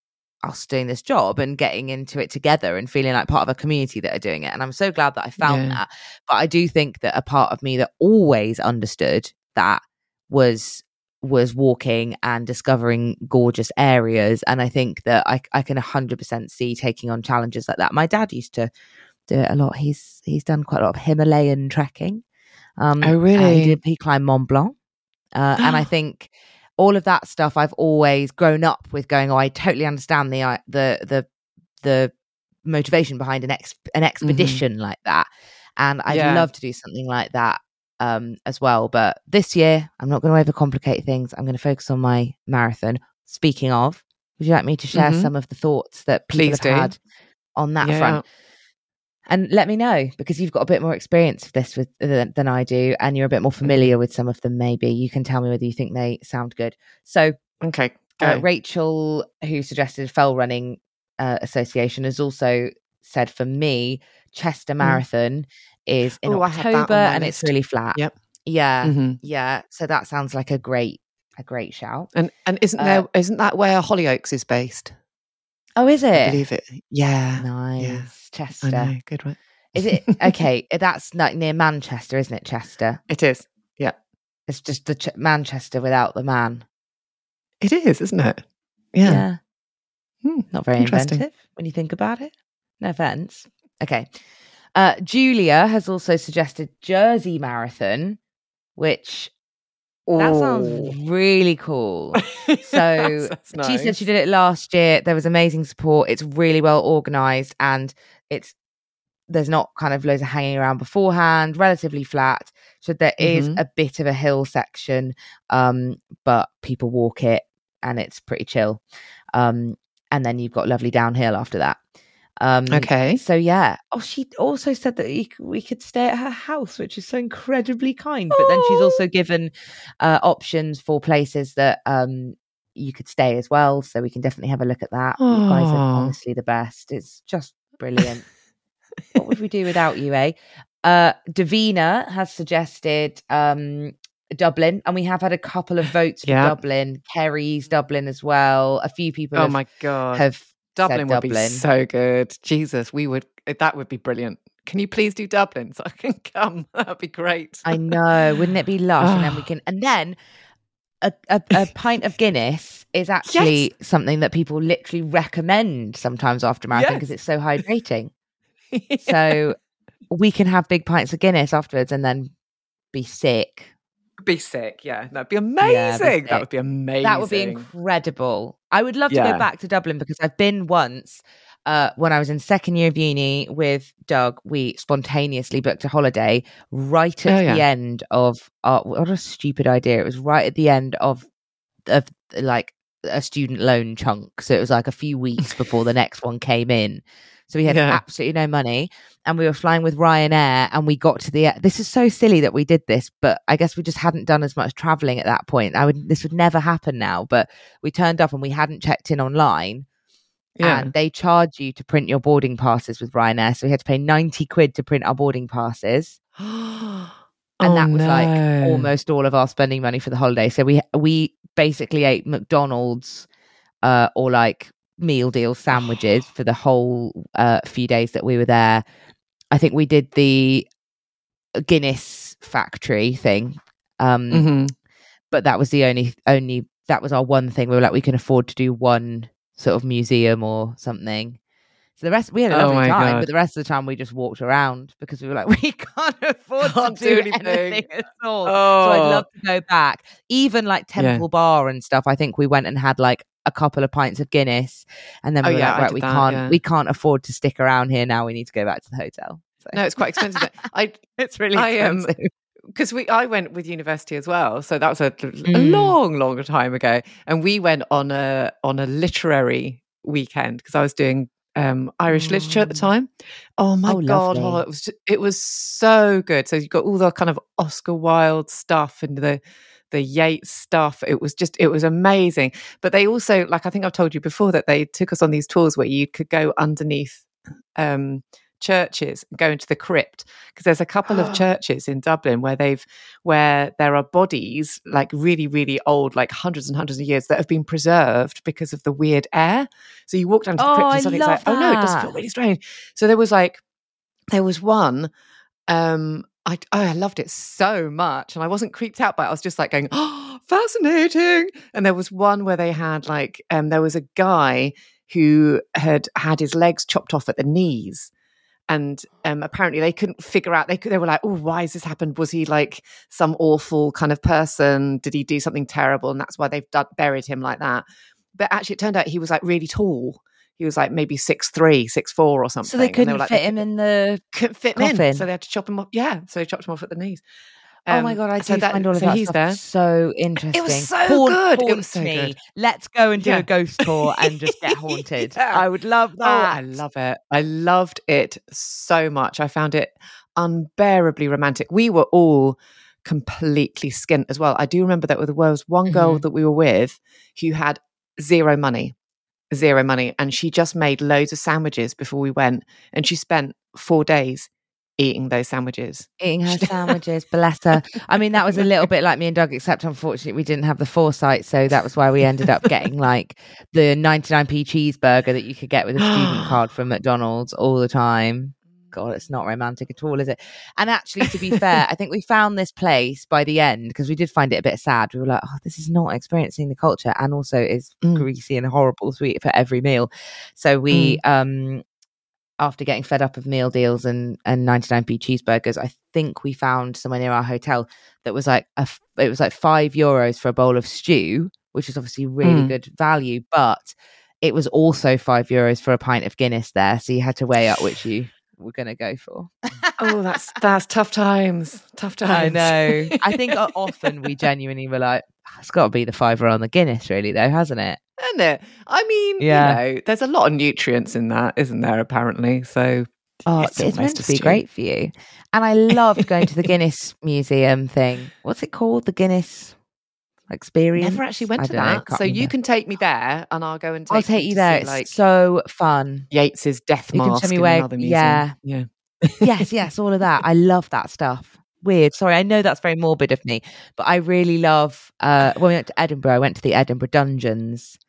us doing this job and getting into it together and feeling like part of a community that are doing it. And I'm so glad that I found Yeah. that. But I do think that a part of me that always understood that was was walking and discovering gorgeous areas. And I think that I, I can one hundred percent see taking on challenges like that. My dad used to do it a lot. He's he's done quite a lot of Himalayan trekking. Um, Oh, and really? He, did, he climbed Mont Blanc. Uh, and I think all of that stuff I've always grown up with going, oh, I totally understand the uh, the the the motivation behind an ex an expedition like that. And I'd Yeah. love to do something like that um, as well. But this year, I'm not going to overcomplicate things. I'm going to focus on my marathon. Speaking of, would you like me to share Mhm. some of the thoughts that people Please have do. had on that Yeah. front? And let me know, because you've got a bit more experience of this with than, than I do, and you're a bit more familiar with some of them. Maybe you can tell me whether you think they sound good. So, Okay. Go. uh, Rachel, who suggested Fell Running uh, Association, has also said for me, Chester Marathon is in Ooh, I had that on October, my and it's list. really flat. Yep. Yeah, Mhm. yeah. So that sounds like a great, a great shout. And and isn't Uh, there isn't that where Hollyoaks is based? Oh, is I it? believe it. Yeah. Nice, Yeah. Chester. I know. Good one. Is it okay? That's like near Manchester, isn't it? Chester. It is. Yeah. It's just the Ch- Manchester without the man. It is, isn't it? Yeah. Hmm. Not very Interesting. inventive when you think about it. No offense. Okay. Uh, Julia has also suggested Jersey Marathon, which that sounds really cool. So That's she said nice. she did it last year. There was amazing support. It's really well organized, and it's there's not kind of loads of hanging around beforehand, relatively flat. So there is Mhm. a bit of a hill section, um, but people walk it and it's pretty chill. Um, and then you've got lovely downhill after that. Um, Okay. So yeah. Oh, she also said that you, c- we could stay at her house, which is so incredibly kind. But then she's also given uh, options for places that um, you could stay as well. So we can definitely have a look at that. You guys are Aw. honestly the best. It's just brilliant. What would we do without you, eh? Uh, Davina has suggested um, Dublin, and we have had a couple of votes for Yeah. Dublin. Kerry's Dublin as well. A few people Oh have, my God. have Dublin said would Dublin. be so good. Jesus, we would, that would be brilliant. Can you please do Dublin so I can come? That'd be great. I know, wouldn't it be lush? And then we can, and then a, a, a pint of Guinness is actually something that people literally recommend sometimes after a marathon Yes. because it's so hydrating. So we can have big pints of Guinness afterwards and then be sick. Be sick, yeah. That'd be Yeah, amazing. be that would be amazing. That would be incredible. I would love to Yeah. go back to Dublin because I've been once uh, when I was in second year of uni with Doug. We spontaneously booked a holiday right at Oh, yeah. the end of our, what a stupid idea. It was right at the end of, of like a student loan chunk. So it was like a few weeks before the next one came in. So we had Yeah. absolutely no money, and we were flying with Ryanair, and we got to the, this is so silly that we did this, but I guess we just hadn't done as much traveling at that point. I would, this would never happen now, but we turned up and we hadn't checked in online. Yeah. And they charge you to print your boarding passes with Ryanair. So we had to pay ninety quid to print our boarding passes. And oh, that was no. like almost all of our spending money for the holiday. So we we basically ate McDonald's uh, or like meal deal sandwiches for the whole uh, few days that we were there. I think we did the Guinness factory thing. Um, Mm-hmm. But that was the only, only, that was our one thing. We were like, we can afford to do one sort of museum or something. So the rest, we had a Oh lovely my time, God. but the rest of the time we just walked around because we were like, we can't afford Can't to do, do anything. anything at all. Oh. So I'd love to go back. Even like Temple Yeah. Bar and stuff. I think we went and had like a couple of pints of Guinness, and then we Oh, were yeah, like, I right, did we that, can't, yeah. we can't afford to stick around here now. We need to go back to the hotel. So No, it's quite expensive. I it's really I um expensive. because we I went with university as well, so that was a, a Mm. long, long time ago, and we went on a on a literary weekend because I was doing um, Irish literature at the time. Oh my Oh, god, lovely. oh, it was it was so good. So you've got all the kind of Oscar Wilde stuff and the the Yeats stuff. It was just it was amazing. But they also, like I think I've told you before, that they took us on these tours where you could go underneath um churches and go into the crypt, because there's a couple of churches in Dublin where they've where there are bodies like really really old, like hundreds and hundreds of years, that have been preserved because of the weird air. So you walk down to the Oh, crypt I and suddenly it's love like, oh no, it does that. feel really strange. So there was like there was one um I, oh, I loved it so much, and I wasn't creeped out by it. I was just like going, oh, fascinating. And there was one where they had like um there was a guy who had had his legs chopped off at the knees. And um, apparently they couldn't figure out, they could, they were like, oh, why has this happened? Was he like some awful kind of person? Did he do something terrible? And that's why they've done, buried him like that. But actually it turned out he was like really tall. He was like maybe six three, six four or something. So they And couldn't were like, fit they him in the couldn't fit him in. coffin. So they had to chop him off. Yeah. So they chopped him off at the knees. Oh my Um, god, I so do that- find all of so that he's stuff there. so interesting. so Haunt- good. It was haunt so me. good. Let's go and do Yeah. a ghost tour and just get haunted. Yeah. I would love Oh, that. I love it. I loved it so much. I found it unbearably romantic. We were all completely skint as well. I do remember that there was one girl Mhm. that we were with who had zero money, zero money. And she just made loads of sandwiches before we went. And she spent four days eating those sandwiches. Eating her sandwiches, bless her. I mean, that was a little bit like me and Doug, except unfortunately we didn't have the foresight. So that was why we ended up getting like the ninety-nine p cheeseburger that you could get with a student card from McDonald's all the time. God, it's not romantic at all, is it? And actually, to be fair, I think we found this place by the end, because we did find it a bit sad. We were like, oh, this is not experiencing the culture, and also is Mm. greasy and horrible to eat for every meal. So we, um, after getting fed up of meal deals and, and ninety-nine p cheeseburgers, I think we found somewhere near our hotel that was like, a, f- it was like five euros for a bowl of stew, which is obviously really Mm. good value, but it was also five euros for a pint of Guinness there. So you had to weigh up which you were going to go for. Oh, that's that's tough times. Tough times. I know. I think o- often we genuinely were like, "Oh, it's got to be the fiver on the Guinness, really, though, hasn't it? Isn't it? I mean, Yeah. you know, there's a lot of nutrients in that, isn't there, apparently? So Oh, It's it's, meant almost to a be stew. great for you. And I loved going to the Guinness Museum thing. What's it called? The Guinness Experience? never actually went I to don't know, that. can't So you remember. can take me there and I'll go and take I'll take you to there. see, It's like so fun. Yeats's Death You can show Mask me in where- another museum. yeah. Yeah. Yes, yes, all of that. I love that stuff. Weird. Sorry, I know that's very morbid of me, but I really love. Uh, when we went to Edinburgh, I went to the Edinburgh Dungeons,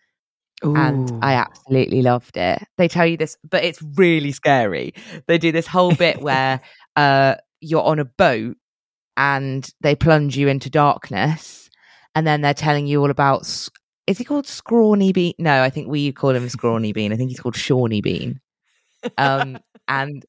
and Ooh. I absolutely loved it. They tell you this, but it's really scary. They do this whole bit where uh, you're on a boat and they plunge you into darkness, and then they're telling you all about. s- Is he called Scrawny Bean? No, I think we call him Scrawny Bean. I think he's called Shawnee Bean. Um, and,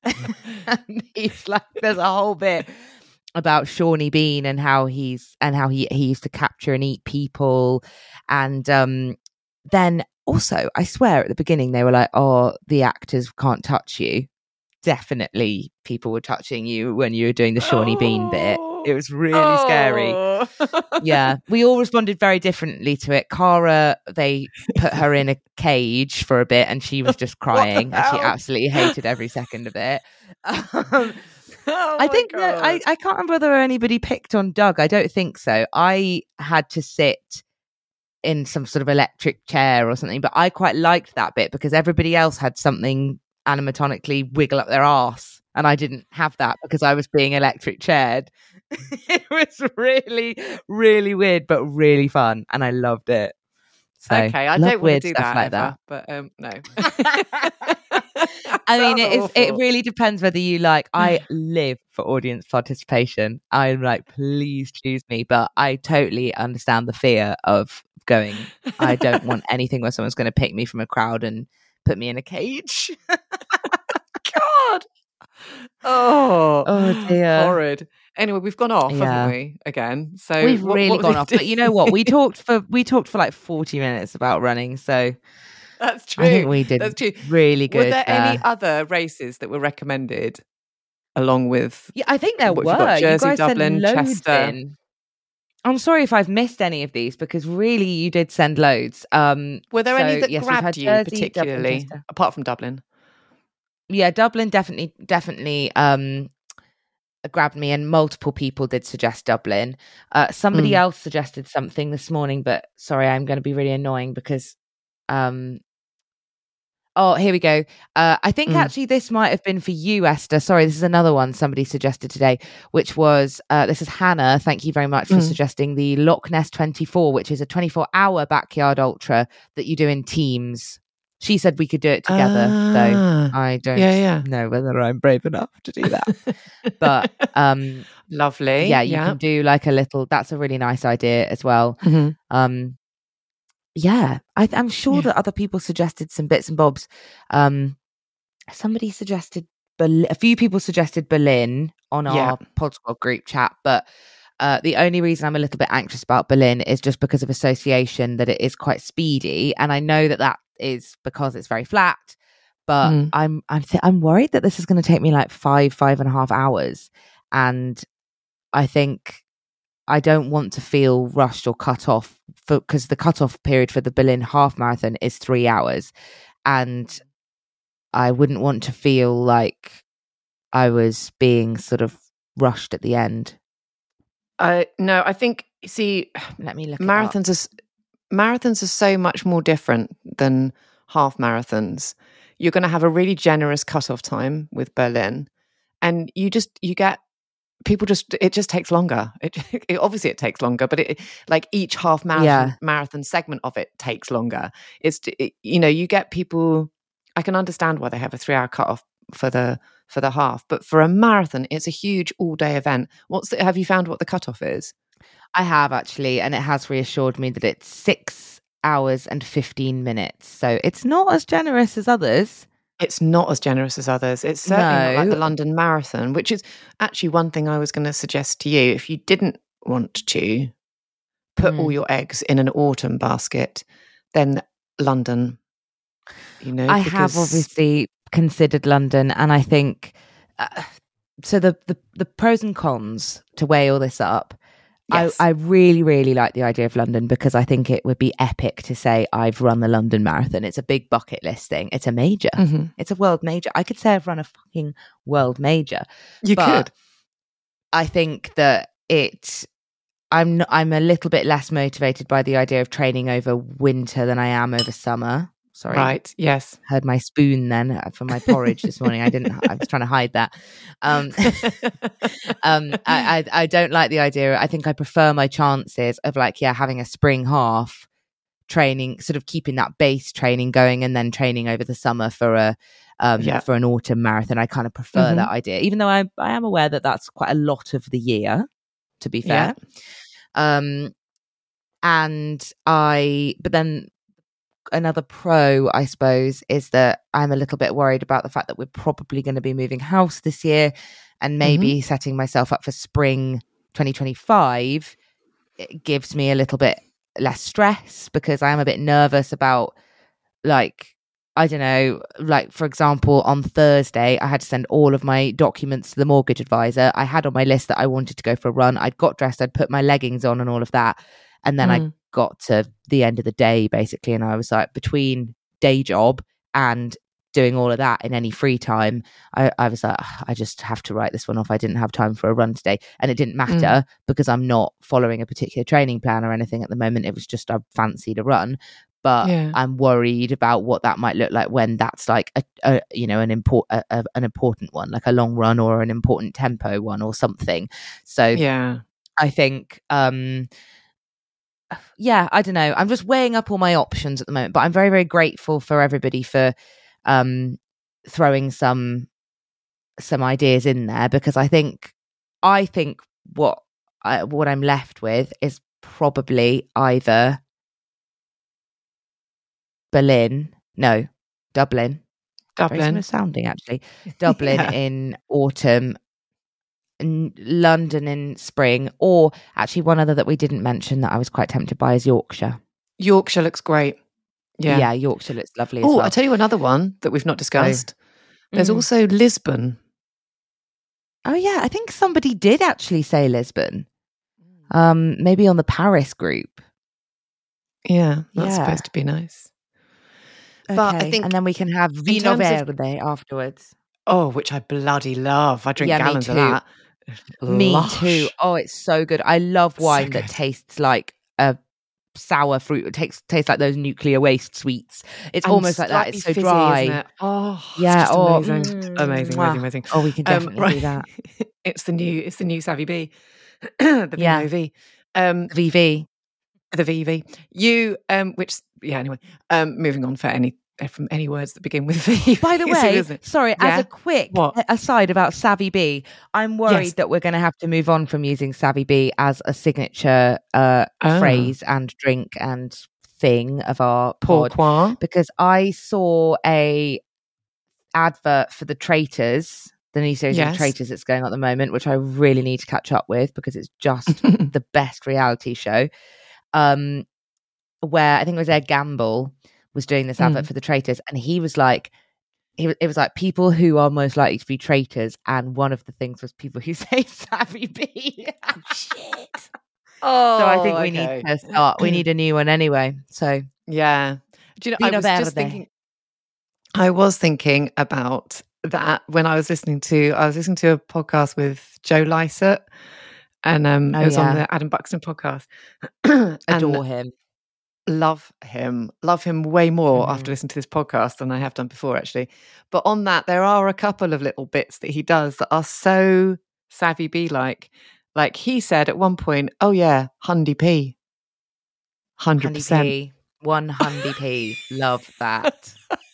and he's like, there's a whole bit about Shawnee Bean and how he's and how he he used to capture and eat people, and um, then also, I swear, at the beginning they were like, "Oh, the actors can't touch you." Definitely, people were touching you when you were doing the Shawnee Bean bit. It was really scary. Oh. Yeah, we all responded very differently to it. Cara, they put her in a cage for a bit and she was just crying and she hell? absolutely hated every second of it. Um, Oh I my think that I, God. I can't remember whether anybody picked on Doug. I don't think so. I had to sit in some sort of electric chair or something. But I quite liked that bit because everybody else had something animatronically wiggle up their arse, and I didn't have that because I was being electric chaired. It was really, really weird, but really fun, and I loved it. So, okay, I don't want to do that, like ever, that, but um, no. I mean, it is. It really depends whether you like. I live for audience participation. I'm like, please choose me, but I totally understand the fear of going. I don't want anything where someone's going to pick me from a crowd and put me in a cage. God. Oh, oh dear, horrid. Anyway, we've gone off, yeah. haven't we? Again, so we've what, really what gone off. But you know what? We talked for we talked for like forty minutes about running. So that's true. I think we did. That's true. Really good. Were there there. any other races that were recommended along with? Yeah, I think there what were. You got? Jersey, you guys Dublin, sent loads Chester. In. I'm sorry if I've missed any of these because really you did send loads. Um, were there so, any that yes, grabbed you Jersey, particularly, Dublin, apart from Dublin? Yeah, Dublin definitely, definitely um, grabbed me, and multiple people did suggest Dublin. Uh, somebody Mm. else suggested something this morning, but sorry, I'm going to be really annoying because. Um, oh, here we go. Uh, I think Mm. actually this might have been for you, Esther. Sorry, this is another one somebody suggested today, which was uh, this is Hannah. Thank you very much for Mm. suggesting the Loch Ness twenty-four, which is a twenty-four hour backyard ultra that you do in teams. She said we could do it together, Ah. though I don't Yeah, yeah. know whether I'm brave enough to do that. But um, Lovely. yeah, you yeah. can do like a little. That's a really nice idea as well. Mhm. Um, yeah, I, I'm sure Yeah. that other people suggested some bits and bobs. Um, somebody suggested Berlin, a few people suggested Berlin on Yeah. our Pod Squad group chat, but uh, the only reason I'm a little bit anxious about Berlin is just because of association that it is quite speedy, and I know that that is because it's very flat. But Mm. I'm I'm th- I'm worried that this is going to take me like five five and a half hours, and I think I don't want to feel rushed or cut off because the cutoff period for the Berlin half marathon is three hours, and I wouldn't want to feel like I was being sort of rushed at the end. Uh, no, I think, see, Let me look. marathons are, s- marathons are so much more different than half marathons. You're going to have a really generous cutoff time with Berlin, and you just, you get, people just, it just takes longer. It, it obviously it takes longer, but it, like each half marathon, Yeah. marathon segment of it takes longer. It's, it, you know, you get people, I can understand why they have a three hour cutoff for the, for the half, but for a marathon, it's a huge all day event. What's the, have you found what the cutoff is? I have actually, and it has reassured me that it's six hours and fifteen minutes. So it's not as generous as others. It's not as generous as others. It's certainly not like No. the London Marathon, which is actually one thing I was going to suggest to you. If you didn't want to put all Mm. your eggs in an autumn basket, then London, you know, I have because- obviously considered London, and I think uh, so. The, the the pros and cons to weigh all this up. Yes. I, I really, really like the idea of London because I think it would be epic to say I've run the London Marathon. It's a big bucket list thing. It's a major. Mhm. It's a world major. I could say I've run a fucking world major. You but could. I think that it. I'm n- I'm a little bit less motivated by the idea of training over winter than I am over summer. Sorry, Right. Yes. heard my spoon then uh, for my porridge this morning. I didn't. I was trying to hide that. Um, um, I, I I don't like the idea. I think I prefer my chances of like yeah having a spring half training, sort of keeping that base training going, and then training over the summer for a um Yeah. for an autumn marathon. I kind of prefer Mhm. that idea, even though I I am aware that that's quite a lot of the year. To be fair, um, and I but then. Another pro, I suppose, is that I'm a little bit worried about the fact that we're probably going to be moving house this year and maybe setting myself up for spring twenty twenty-five. It gives me a little bit less stress because I am a bit nervous about, like, I don't know, like, for example, on Thursday, I had to send all of my documents to the mortgage advisor. I had on my list that I wanted to go for a run. I'd got dressed, I'd put my leggings on and all of that. And then I Mm. got to the end of the day, basically, and I was like, between day job and doing all of that in any free time, I, I was like, I just have to write this one off. I didn't have time for a run today. And it didn't matter mm. because I'm not following a particular training plan or anything at the moment. It was just I fancied a run. But yeah. I'm worried about what that might look like when that's like a, a you know an import a, a, an important one, like a long run or an important tempo one or something. So yeah, I think um yeah, I don't know. I'm just weighing up all my options at the moment, but I'm very very grateful for everybody for um throwing some some ideas in there, because I think I think what I, what I'm left with is probably either Berlin, no, Dublin. Dublin. Very similar sounding, actually. Dublin yeah. in autumn, in London in spring, or actually one other that we didn't mention that I was quite tempted by is Yorkshire. Yorkshire looks great. Yeah, yeah, Yorkshire looks lovely as oh, well. I'll tell you another one that we've not discussed. Oh. There's mm. also Lisbon. Oh, yeah, I think somebody did actually say Lisbon. Um, maybe on the Paris group. Yeah, that's yeah. supposed to be nice. Okay. But I think, and then we can have Vino Verde of, afterwards. Oh, which I bloody love. I drink yeah, gallons of that. Me Lush. too. Oh, it's so good. I love wine so that tastes like a sour fruit. It tastes tastes like those nuclear waste sweets. It's and almost like that. It's so fizzy, dry. Isn't it? Oh, yeah. It's oh, amazing. Mm, amazing, wow. amazing, amazing. Oh, we can definitely um, right. do that. It's the new. It's the new Savvy B. the yeah. V O V. Um, the V V. The V V. You. Um. Which. Yeah. Anyway. Um. Moving on for any. From any words that begin with V. By the way, sorry, yeah? as a quick what? aside about Savvy B, I'm worried yes. that we're going to have to move on from using Savvy B as a signature uh, oh. phrase and drink and thing of our pod, Pourquoi? Because I saw a advert for the Traitors, the new series yes. of Traitors that's going on at the moment, which I really need to catch up with because it's just the best reality show. Um, where I think it was Ed Gamble was doing this advert mm. for the Traitors, and he was like, he, it was like people who are most likely to be traitors, and one of the things was people who say Savvy B. Shit. Oh, so I think we okay. need to start. We need a new one anyway. So yeah, do you know? Vino I was Verde. just thinking. I was thinking about that when I was listening to. I was listening to a podcast with Joe Lycett, and um, oh, it was yeah. on the Adam Buxton podcast. Adore him. Love him, love him way more mm-hmm. after listening to this podcast than I have done before, actually. But on that, there are a couple of little bits that he does that are so Savvy B-like. Like he said at one point, "Oh yeah, Hundy P, hundred percent, one Hundy P, love that."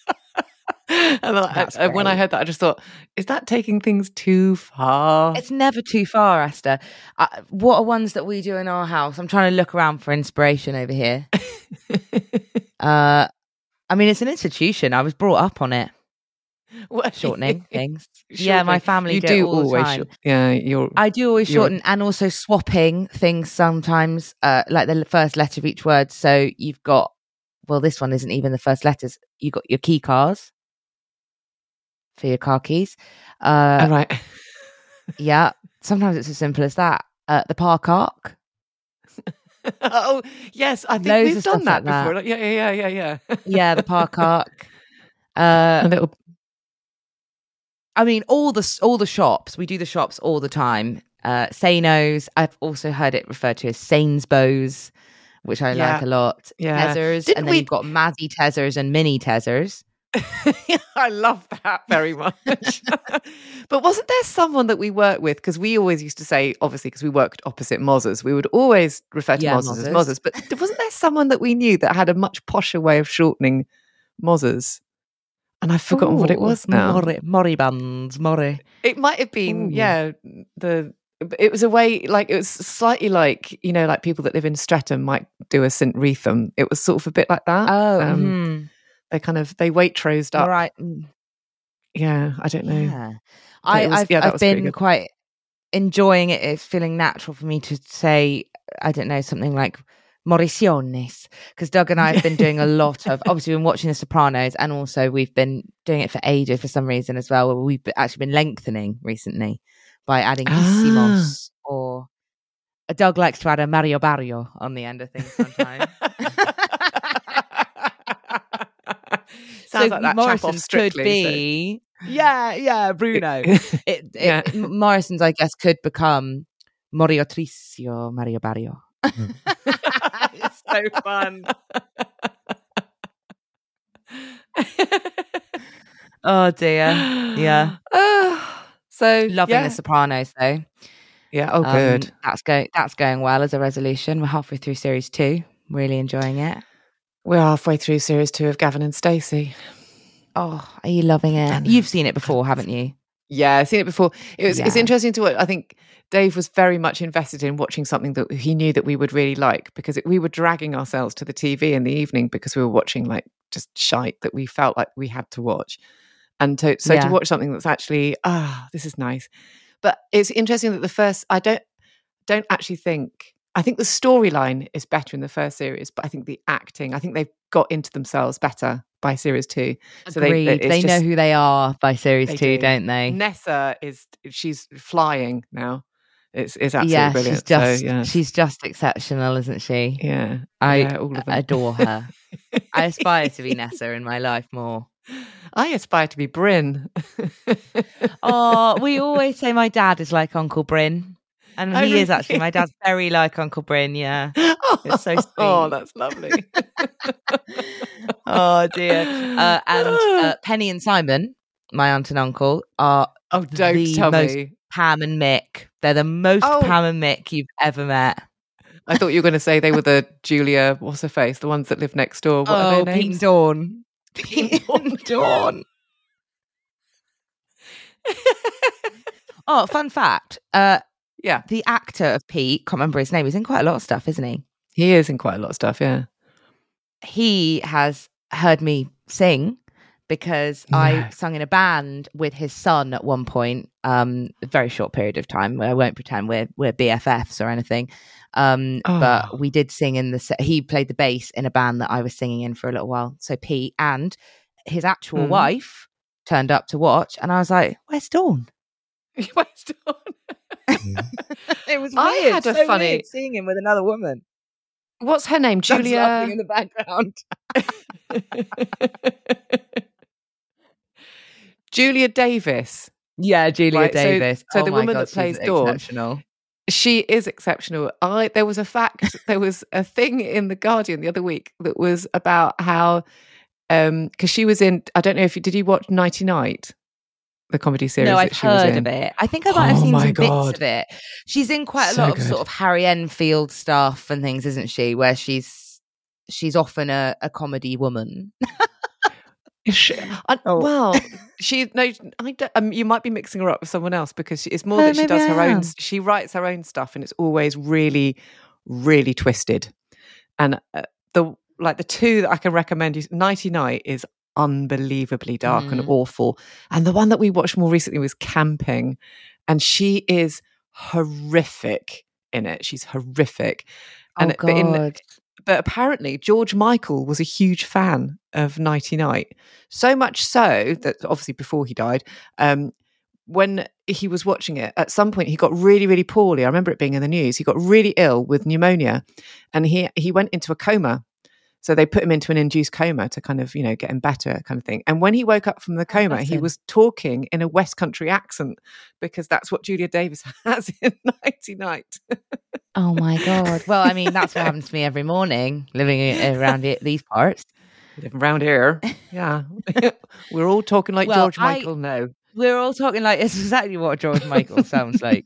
And I, I, when I heard that, I just thought, is that taking things too far? It's never too far, Esther. Uh, what are ones that we do in our house? I'm trying to look around for inspiration over here. uh, I mean, it's an institution. I was brought up on it. What? Shortening things. Shortening. Yeah, my family you do, do it all always. the time. Short, yeah, you're. I do always you're... shorten, and also swapping things sometimes, uh, like the first letter of each word. So you've got, well, this one isn't even the first letters. You got your key cars for your car keys. Uh, oh, right. Yeah. Sometimes it's as simple as that. Uh, the park arc. Oh, yes. I think Loads we've done that like before. that. Like, yeah, yeah, yeah, yeah, yeah. Yeah, the park arc. Uh, a little. I mean, all the all the shops. We do the shops all the time. Uh, Sainos. I've also heard it referred to as Sainsbows, which I yeah. like a lot. Yeah. Tezzers, Didn't and then we... you've got Mazzy Tezzers and Mini Tezzers. I love that very much. But wasn't there someone that we worked with? Because we always used to say, obviously, because we worked opposite Mozzers, we would always refer to yeah, Mozzers, Mozzers as Mozzers. But wasn't there someone that we knew that had a much posher way of shortening Mozzers? And I've forgotten Ooh, what it was now. Moribunds, Mori. It might have been, Ooh. yeah, the... It was a way, like, it was slightly like, you know, like people that live in Streatham might do a Saint Wreatham. It was sort of a bit like that. Oh, um, mm. They kind of, they Waitrosed up. Right. Yeah, I don't know. Yeah. I, was, I've, yeah, I've been quite enjoying it. It's feeling natural for me to say, I don't know, something like Moriciones. Because Doug and I have been doing a lot of, obviously we've been watching The Sopranos, and also we've been doing it for ages for some reason as well, where we've actually been lengthening recently by adding ah. Issimos, or Doug likes to add a Mario Barrio on the end of things sometimes. Sounds so like that chap off Morrison's could Strictly, be, so. yeah, yeah, Bruno. it, it, Yeah. Morrison's, I guess, could become Moriotricio Mario Barrio. It's so fun. Oh dear, yeah. Uh, so Loving yeah. The Sopranos, though. Yeah. Oh, Um, good. that's going. That's going well as a resolution. We're halfway through series two. Really enjoying it. We're halfway through series two of Gavin and Stacey. Oh, are you loving it? And- You've seen it before, haven't you? Yeah, I've seen it before. It was. It's Yeah. interesting to watch. I think Dave was very much invested in watching something that he knew that we would really like, because it, we were dragging ourselves to the T V in the evening because we were watching like just shite that we felt like we had to watch. And to, so Yeah. to watch something that's actually, ah, this is nice. But it's interesting that the first, I don't don't actually think, I think the storyline is better in the first series, but I think the acting, I think they've got into themselves better by series two. So Agreed. they, They, it's know just- who they are by series They two, do. don't they? Nessa is, she's flying now. It's, it's absolutely Yeah, brilliant. she's just so, yeah. she's just exceptional, isn't she? yeah. I yeah, all of them. adore her. I aspire to be Nessa in my life more. I aspire to be Bryn. Oh, we always say my dad is like Uncle Bryn. And Oh, he is actually. really? My dad's very like Uncle Bryn, yeah. It's so Oh, sweet. that's lovely. Oh, dear. Uh, and uh, Penny and Simon, my aunt and uncle, are Oh, don't the tell most me. Pam and Mick. They're the most Oh. Pam and Mick you've ever met. I thought you were going to say they were the Julia, what's her face, the ones that live next door. What are Oh, their Pete names? and Dawn. Pete and Dawn. Oh, fun fact. Uh, Yeah, the actor of Pete, can't remember his name, he's in quite a lot of stuff, isn't he? he is in quite a lot of stuff, yeah. He has heard me sing because I No. sung in a band with his son at one point, um, a very short period of time. I won't pretend we're we're B F Fs or anything, um, Oh. but we did sing in the. Se- he played the bass in a band that I was singing in for a little while. So Pete and his actual Mm. wife turned up to watch, and I was like, "Where's Dawn?" Where's Dawn? It was I weird, had a so funny- weird seeing him with another woman. What's her name? That's Julia. laughing in the background. Julia Davis. Yeah, Julia Right, so- Davis. so Oh the my woman God, that plays she's Dawn- exceptional. She is exceptional. I there was a fact, there was a thing in the Guardian the other week that was about how, um, because she was in. I don't know if you did you watch Nighty Night, the comedy series No, that I've she was heard in. of it. I think I might have Oh seen my some God. bits of it. She's in quite a So lot of good. sort of Harry Enfield stuff and things, isn't she? Where she's she's often a, a comedy woman. Is she- I, Oh. Well, she no, I don't, um, you might be mixing her up with someone else because she, it's more Oh, that she maybe does I her own. am. She writes her own stuff, and it's always really, really twisted. And uh, the like the two that I can recommend is Nighty Night is unbelievably dark and Mm. awful, and the one that we watched more recently was Camping, and she is horrific in it. She's horrific. And oh but in- God. but apparently George Michael was a huge fan of Nighty Night, so much so that obviously before he died, um, when he was watching it, at some point he got really, really poorly. I remember it being in the news. He got really ill with pneumonia, and he he went into a coma. So they put him into an induced coma to kind of, you know, get him better, kind of thing. And when he woke up from the coma, bless he him. was talking in a West Country accent because that's what Julia Davis has in Nighty Night. Oh my God. Well, I mean, that's what happens to me every morning living i- around i- these parts. Living around here, yeah, we're all talking like Well, George I- Michael now. We're all talking like it's exactly what George Michael sounds like.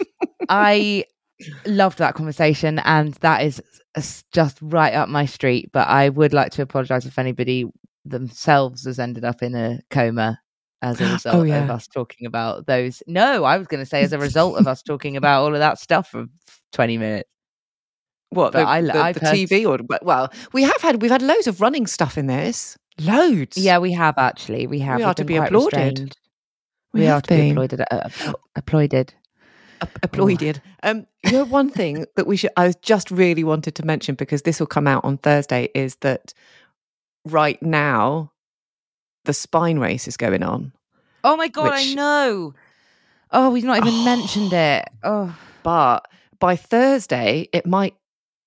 I loved that conversation, and that is s- just right up my street. But I would like to apologise if anybody themselves has ended up in a coma as a result Oh, yeah. of us talking about those. No, I was going to say as a result of us talking about all of that stuff for twenty minutes. What But the, I- the, I the pers- T V or well, we have had we've had loads of running stuff in this, loads. Yeah, we have actually. We have. We We've are to been be quite applauded. restrained. we, We, have are to be been applauded. Uh, uh, applauded. Ap- applauded. Um, you know, one thing that we should I just really wanted to mention because this will come out on Thursday is that right now the Spine race is going on, Oh my God, Which- I know. Oh, we've not even Oh. mentioned it. Oh, but by Thursday it might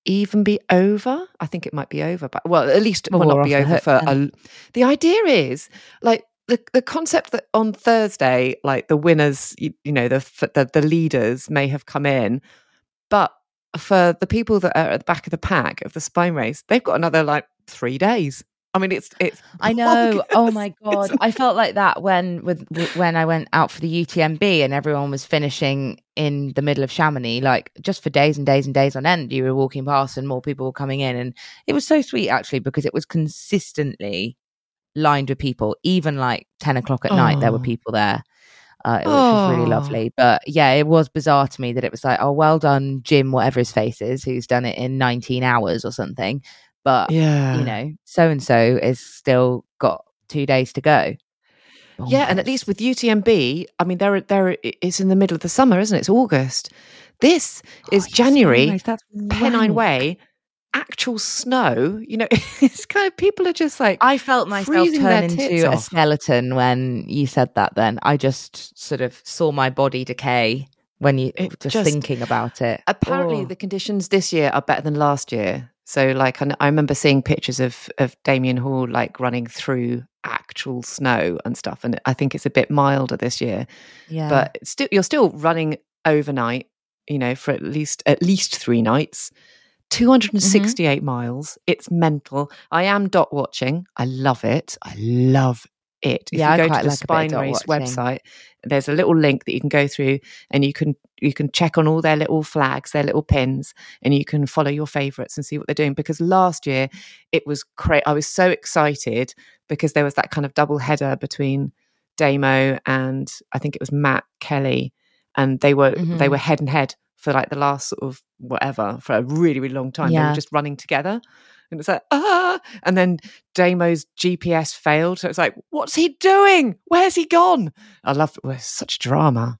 even be over. I think it might be over, but well, at least it Well, will we're not be off the over hook for then. a. The idea is like the the concept that on Thursday, like the winners, you, you know, the, the the leaders may have come in, but for the people that are at the back of the pack of the Spine Race, they've got another like three days. I mean, it's it's. I know. bonkers. Oh my god, It's- I felt like that when with, with when I went out for the U T M B and everyone was finishing in the middle of Chamonix, like just for days and days and days on end. You were walking past and more people were coming in, and it was so sweet actually because it was consistently lined with people. Even like ten o'clock at night, there were Oh. people there, uh, which was really Oh. lovely. But yeah, it was bizarre to me that it was like, oh, well done, Jim, whatever his face is, who's done it in nineteen hours or something. But Yeah. you know, so and so is still got two days to go. Yeah, and at least with U T M B, I mean, they're they're it's in the middle of the summer, isn't it? It's August. This is January, Nice, that's Pennine rank. Way, actual snow. You know, it's kind of people are just like I felt myself freezing turn their tits into a off. skeleton when you said that. Then I just sort of saw my body decay when you It just, just- thinking about it. Apparently, Oh. the conditions this year are better than last year. So, like, I, I remember seeing pictures of of Damien Hall like running through actual snow and stuff, and I think it's a bit milder this year. yeah, But it's still, you're still running overnight. You know, for at least at least three nights. two hundred sixty-eight miles. It's mental. I am dot watching. I love it. I love it. If Yeah, I you go quite to the like a bit of Spine dot Race watching. website, there's a little link that you can go through, and you can you can check on all their little flags, their little pins, and you can follow your favourites and see what they're doing. Because last year it was great. I was so excited because there was that kind of double header between Damo and I think it was Matt Kelly, and they were Mhm. they were head and head for like the last sort of whatever for a really really long time. They Yeah. were just running together. And it's like, ah, and then Damo's G P S failed. So it's like, what's he doing? Where's he gone? I love it. Well, it's such drama.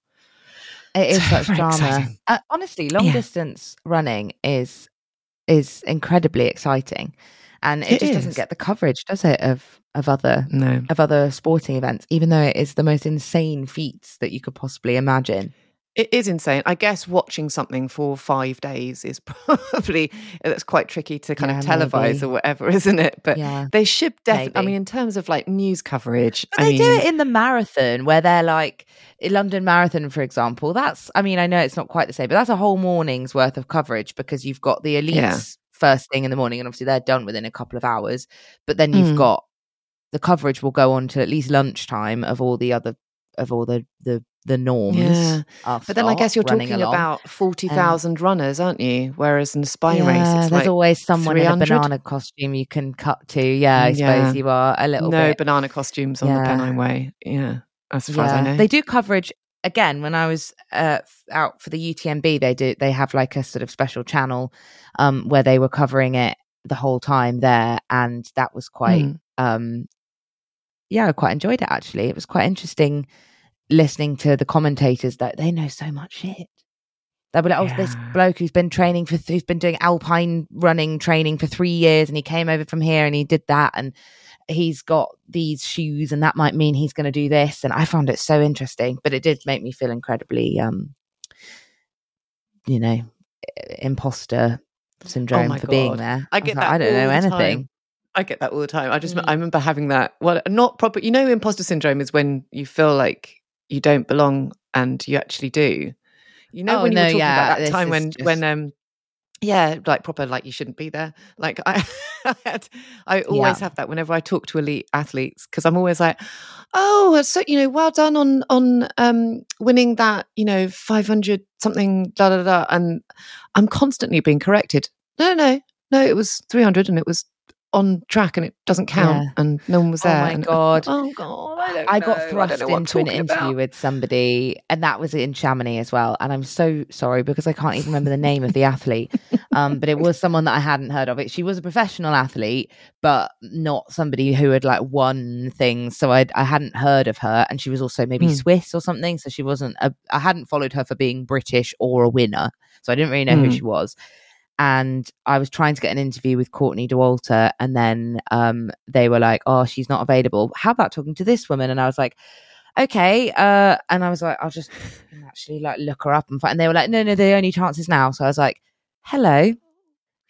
it is It's such very drama. exciting. Uh, honestly, long Yeah. distance running is is incredibly exciting, and it, It just doesn't is. get the coverage, does it? Of of other No. of other sporting events, even though it is the most insane feats that you could possibly imagine. It is insane. I guess watching something for five days is probably that's quite tricky to kind Yeah, of televise maybe. or whatever, isn't it? But Yeah, they should definitely. I maybe. mean, in terms of like news coverage, But I they mean, do it in the marathon where they're like London Marathon, for example. That's, I mean, I know it's not quite the same, but that's a whole morning's worth of coverage because you've got the elites Yeah. first thing in the morning, and obviously they're done within a couple of hours. But then you've Mm. got the coverage will go on to at least lunchtime of all the other of all the the the norms. Yeah. are but then I guess you're running talking along. about forty thousand runners, aren't you? Whereas in the Spine Race, Yeah, it's there's like always someone three in a hundred. banana costume you can cut to. Yeah, I Mm, suppose yeah. you are a little no bit. banana costumes on the Yeah. Pennine Way. Yeah, as far as I Yeah, know. they do coverage again. When I was uh, f- out for the U T M B, they do they have like a sort of special channel um, where they were covering it the whole time there, and that was quite. Mm. Um, yeah, I quite enjoyed it actually. It was quite interesting listening to the commentators that they know so much shit. They'll be like, "Oh, this Yeah. bloke who's been training for who's been doing alpine running training for three years, and he came over from here and he did that, and he's got these shoes, and that might mean he's going to do this." And I found it so interesting, but it did make me feel incredibly, um, you know, imposter syndrome Oh my for being God. there. I was get like, that I don't know all the anything. time. I get that all the time. I just Mm. I remember having that. Well, not proper. You know, imposter syndrome is when you feel like you don't belong and you actually do. You know, Oh, when you no, were talking yeah, about that this time is when just- when um yeah, like proper like you shouldn't be there. Like I I, had, I always Yeah. have that whenever I talk to elite athletes because I'm always like, oh, so you know, well done on on um winning that, you know, five hundred something da da da, and I'm constantly being corrected. No, no, no, it was three hundred and it was on track and it doesn't count Yeah. and no one was Oh there. my and- God. Oh God, I don't I know. got I thrust don't know what I'm into an talking interview about. with somebody, and that was in Chamonix as well. And I'm so sorry because I can't even remember the name of the athlete. Um, but it was someone that I hadn't heard of. It. She was a professional athlete, but not somebody who had like won things. So I I hadn't heard of her, and she was also maybe Hmm. Swiss or something. So she wasn't. A, I hadn't followed her for being British or a winner, so I didn't really know who Hmm. she was. And I was trying to get an interview with Courtney Dauwalter, and then um, they were like, "Oh, she's not available. How about talking to this woman?" And I was like, "Okay." Uh, and I was like, "I'll just actually like look her up and find." And they were like, "No, no, the only chance is now." So I was like, "Hello,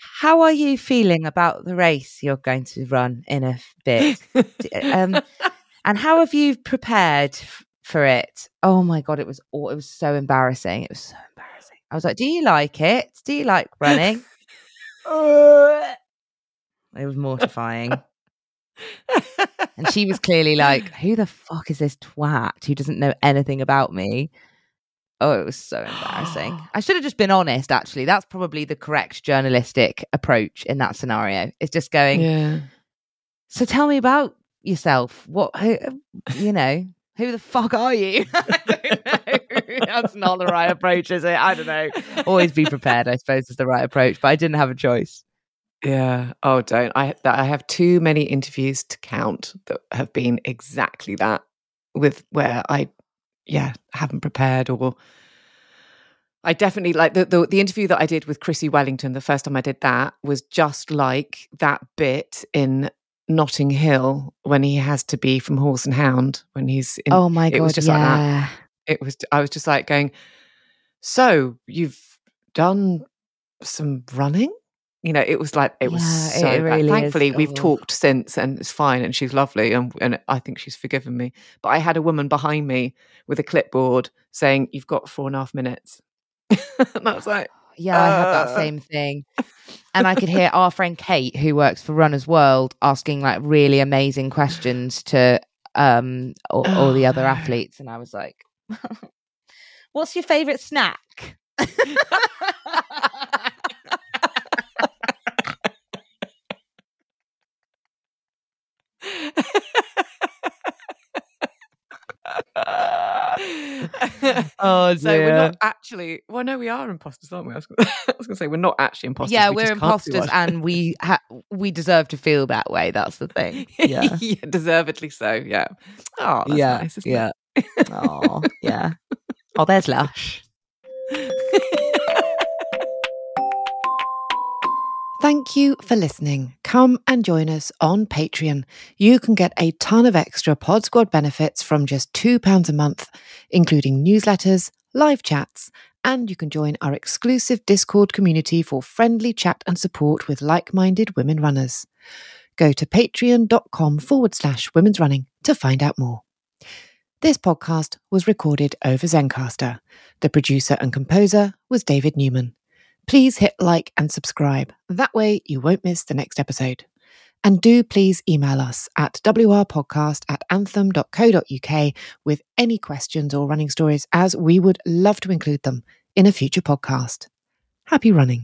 how are you feeling about the race you're going to run in a bit? um, and how have you prepared f- for it? Oh my God, it was all, it was so embarrassing. It was so embarrassing. I was like, do you like it? Do you like running? It was mortifying. And she was clearly like, who the fuck is this twat who doesn't know anything about me? Oh, it was so embarrassing. I should have just been honest, actually. That's probably the correct journalistic approach in that scenario. It's just going, Yeah. so tell me about yourself. What, who, you know, who the fuck are you? I don't know. That's not the right approach, is it? I don't know. Always be prepared, I suppose, is the right approach. But I didn't have a choice. Yeah. Oh, don't. I I have too many interviews to count that have been exactly that, with where I, yeah, haven't prepared, or I definitely like the, the the interview that I did with Chrissy Wellington. The first time I did that was just like that bit in Notting Hill when he has to be from Horse and Hound when he's in. Oh my God, it was just yeah. like that. It was. I was just like going, so you've done some running? You know, it was like, it was Yeah, so it bad. really Thankfully, is. we've Oh. talked since and it's fine and she's lovely and, and I think she's forgiven me. But I had a woman behind me with a clipboard saying, you've got four and a half minutes. And I was like, Yeah, I had that uh. same thing. And I could hear our friend Kate, who works for Runner's World, asking like really amazing questions to um all, all the other athletes. And I was like, what's your favourite snack? Oh, so we're dear. not actually, well, no, we are imposters, aren't we? I was, I was going to say, we're not actually imposters. Yeah, we we're just can't do imposters our- and we ha- we deserve to feel that way. That's the thing. Yeah. yeah, deservedly so, yeah. Oh, that's yeah. nice, isn't yeah. it? Oh, yeah. Oh, there's Lush. Thank you for listening. Come and join us on Patreon. You can get a ton of extra Pod Squad benefits from just two pounds a month, including newsletters, live chats, and you can join our exclusive Discord community for friendly chat and support with like-minded women runners. Go to patreon.com forward slash women's running to find out more. This podcast was recorded over Zencaster. The producer and composer was David Newman. Please hit like and subscribe. That way you won't miss the next episode. And do please email us at w r podcast at anthem dot co dot u k with any questions or running stories, as we would love to include them in a future podcast. Happy running.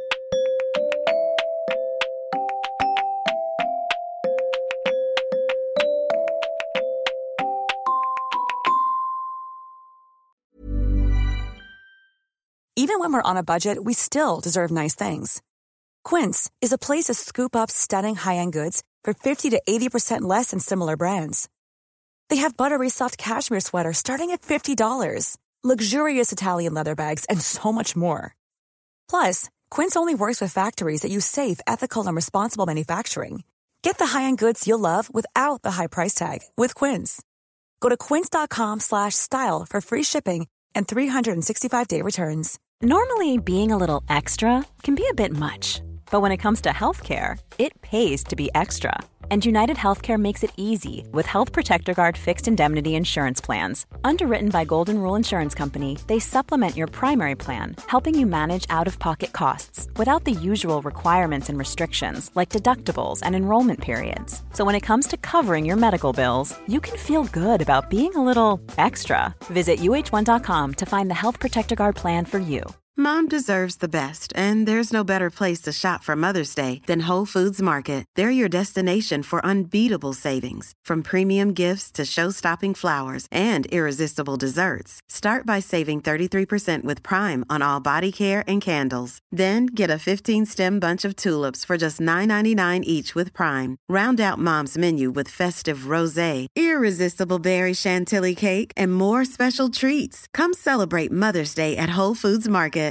Even when we're on a budget, we still deserve nice things. Quince is a place to scoop up stunning high-end goods for fifty to eighty percent less than similar brands. They have buttery soft cashmere sweaters starting at fifty dollars, luxurious Italian leather bags, and so much more. Plus, Quince only works with factories that use safe, ethical, and responsible manufacturing. Get the high-end goods you'll love without the high price tag with Quince. Go to quince.com slash style for free shipping and three sixty-five day returns. Normally, being a little extra can be a bit much, but when it comes to healthcare, it pays to be extra. And United Healthcare makes it easy with Health Protector Guard fixed indemnity insurance plans. Underwritten by Golden Rule Insurance Company, they supplement your primary plan, helping you manage out-of-pocket costs without the usual requirements and restrictions like deductibles and enrollment periods. So when it comes to covering your medical bills, you can feel good about being a little extra. Visit U H one dot com to find the Health Protector Guard plan for you. Mom deserves the best, and there's no better place to shop for Mother's Day than Whole Foods Market. They're your destination for unbeatable savings, from premium gifts to show-stopping flowers and irresistible desserts. Start by saving thirty-three percent with Prime on all body care and candles. Then get a fifteen-stem bunch of tulips for just nine ninety-nine each with Prime. Round out Mom's menu with festive rosé, irresistible berry chantilly cake, and more special treats. Come celebrate Mother's Day at Whole Foods Market.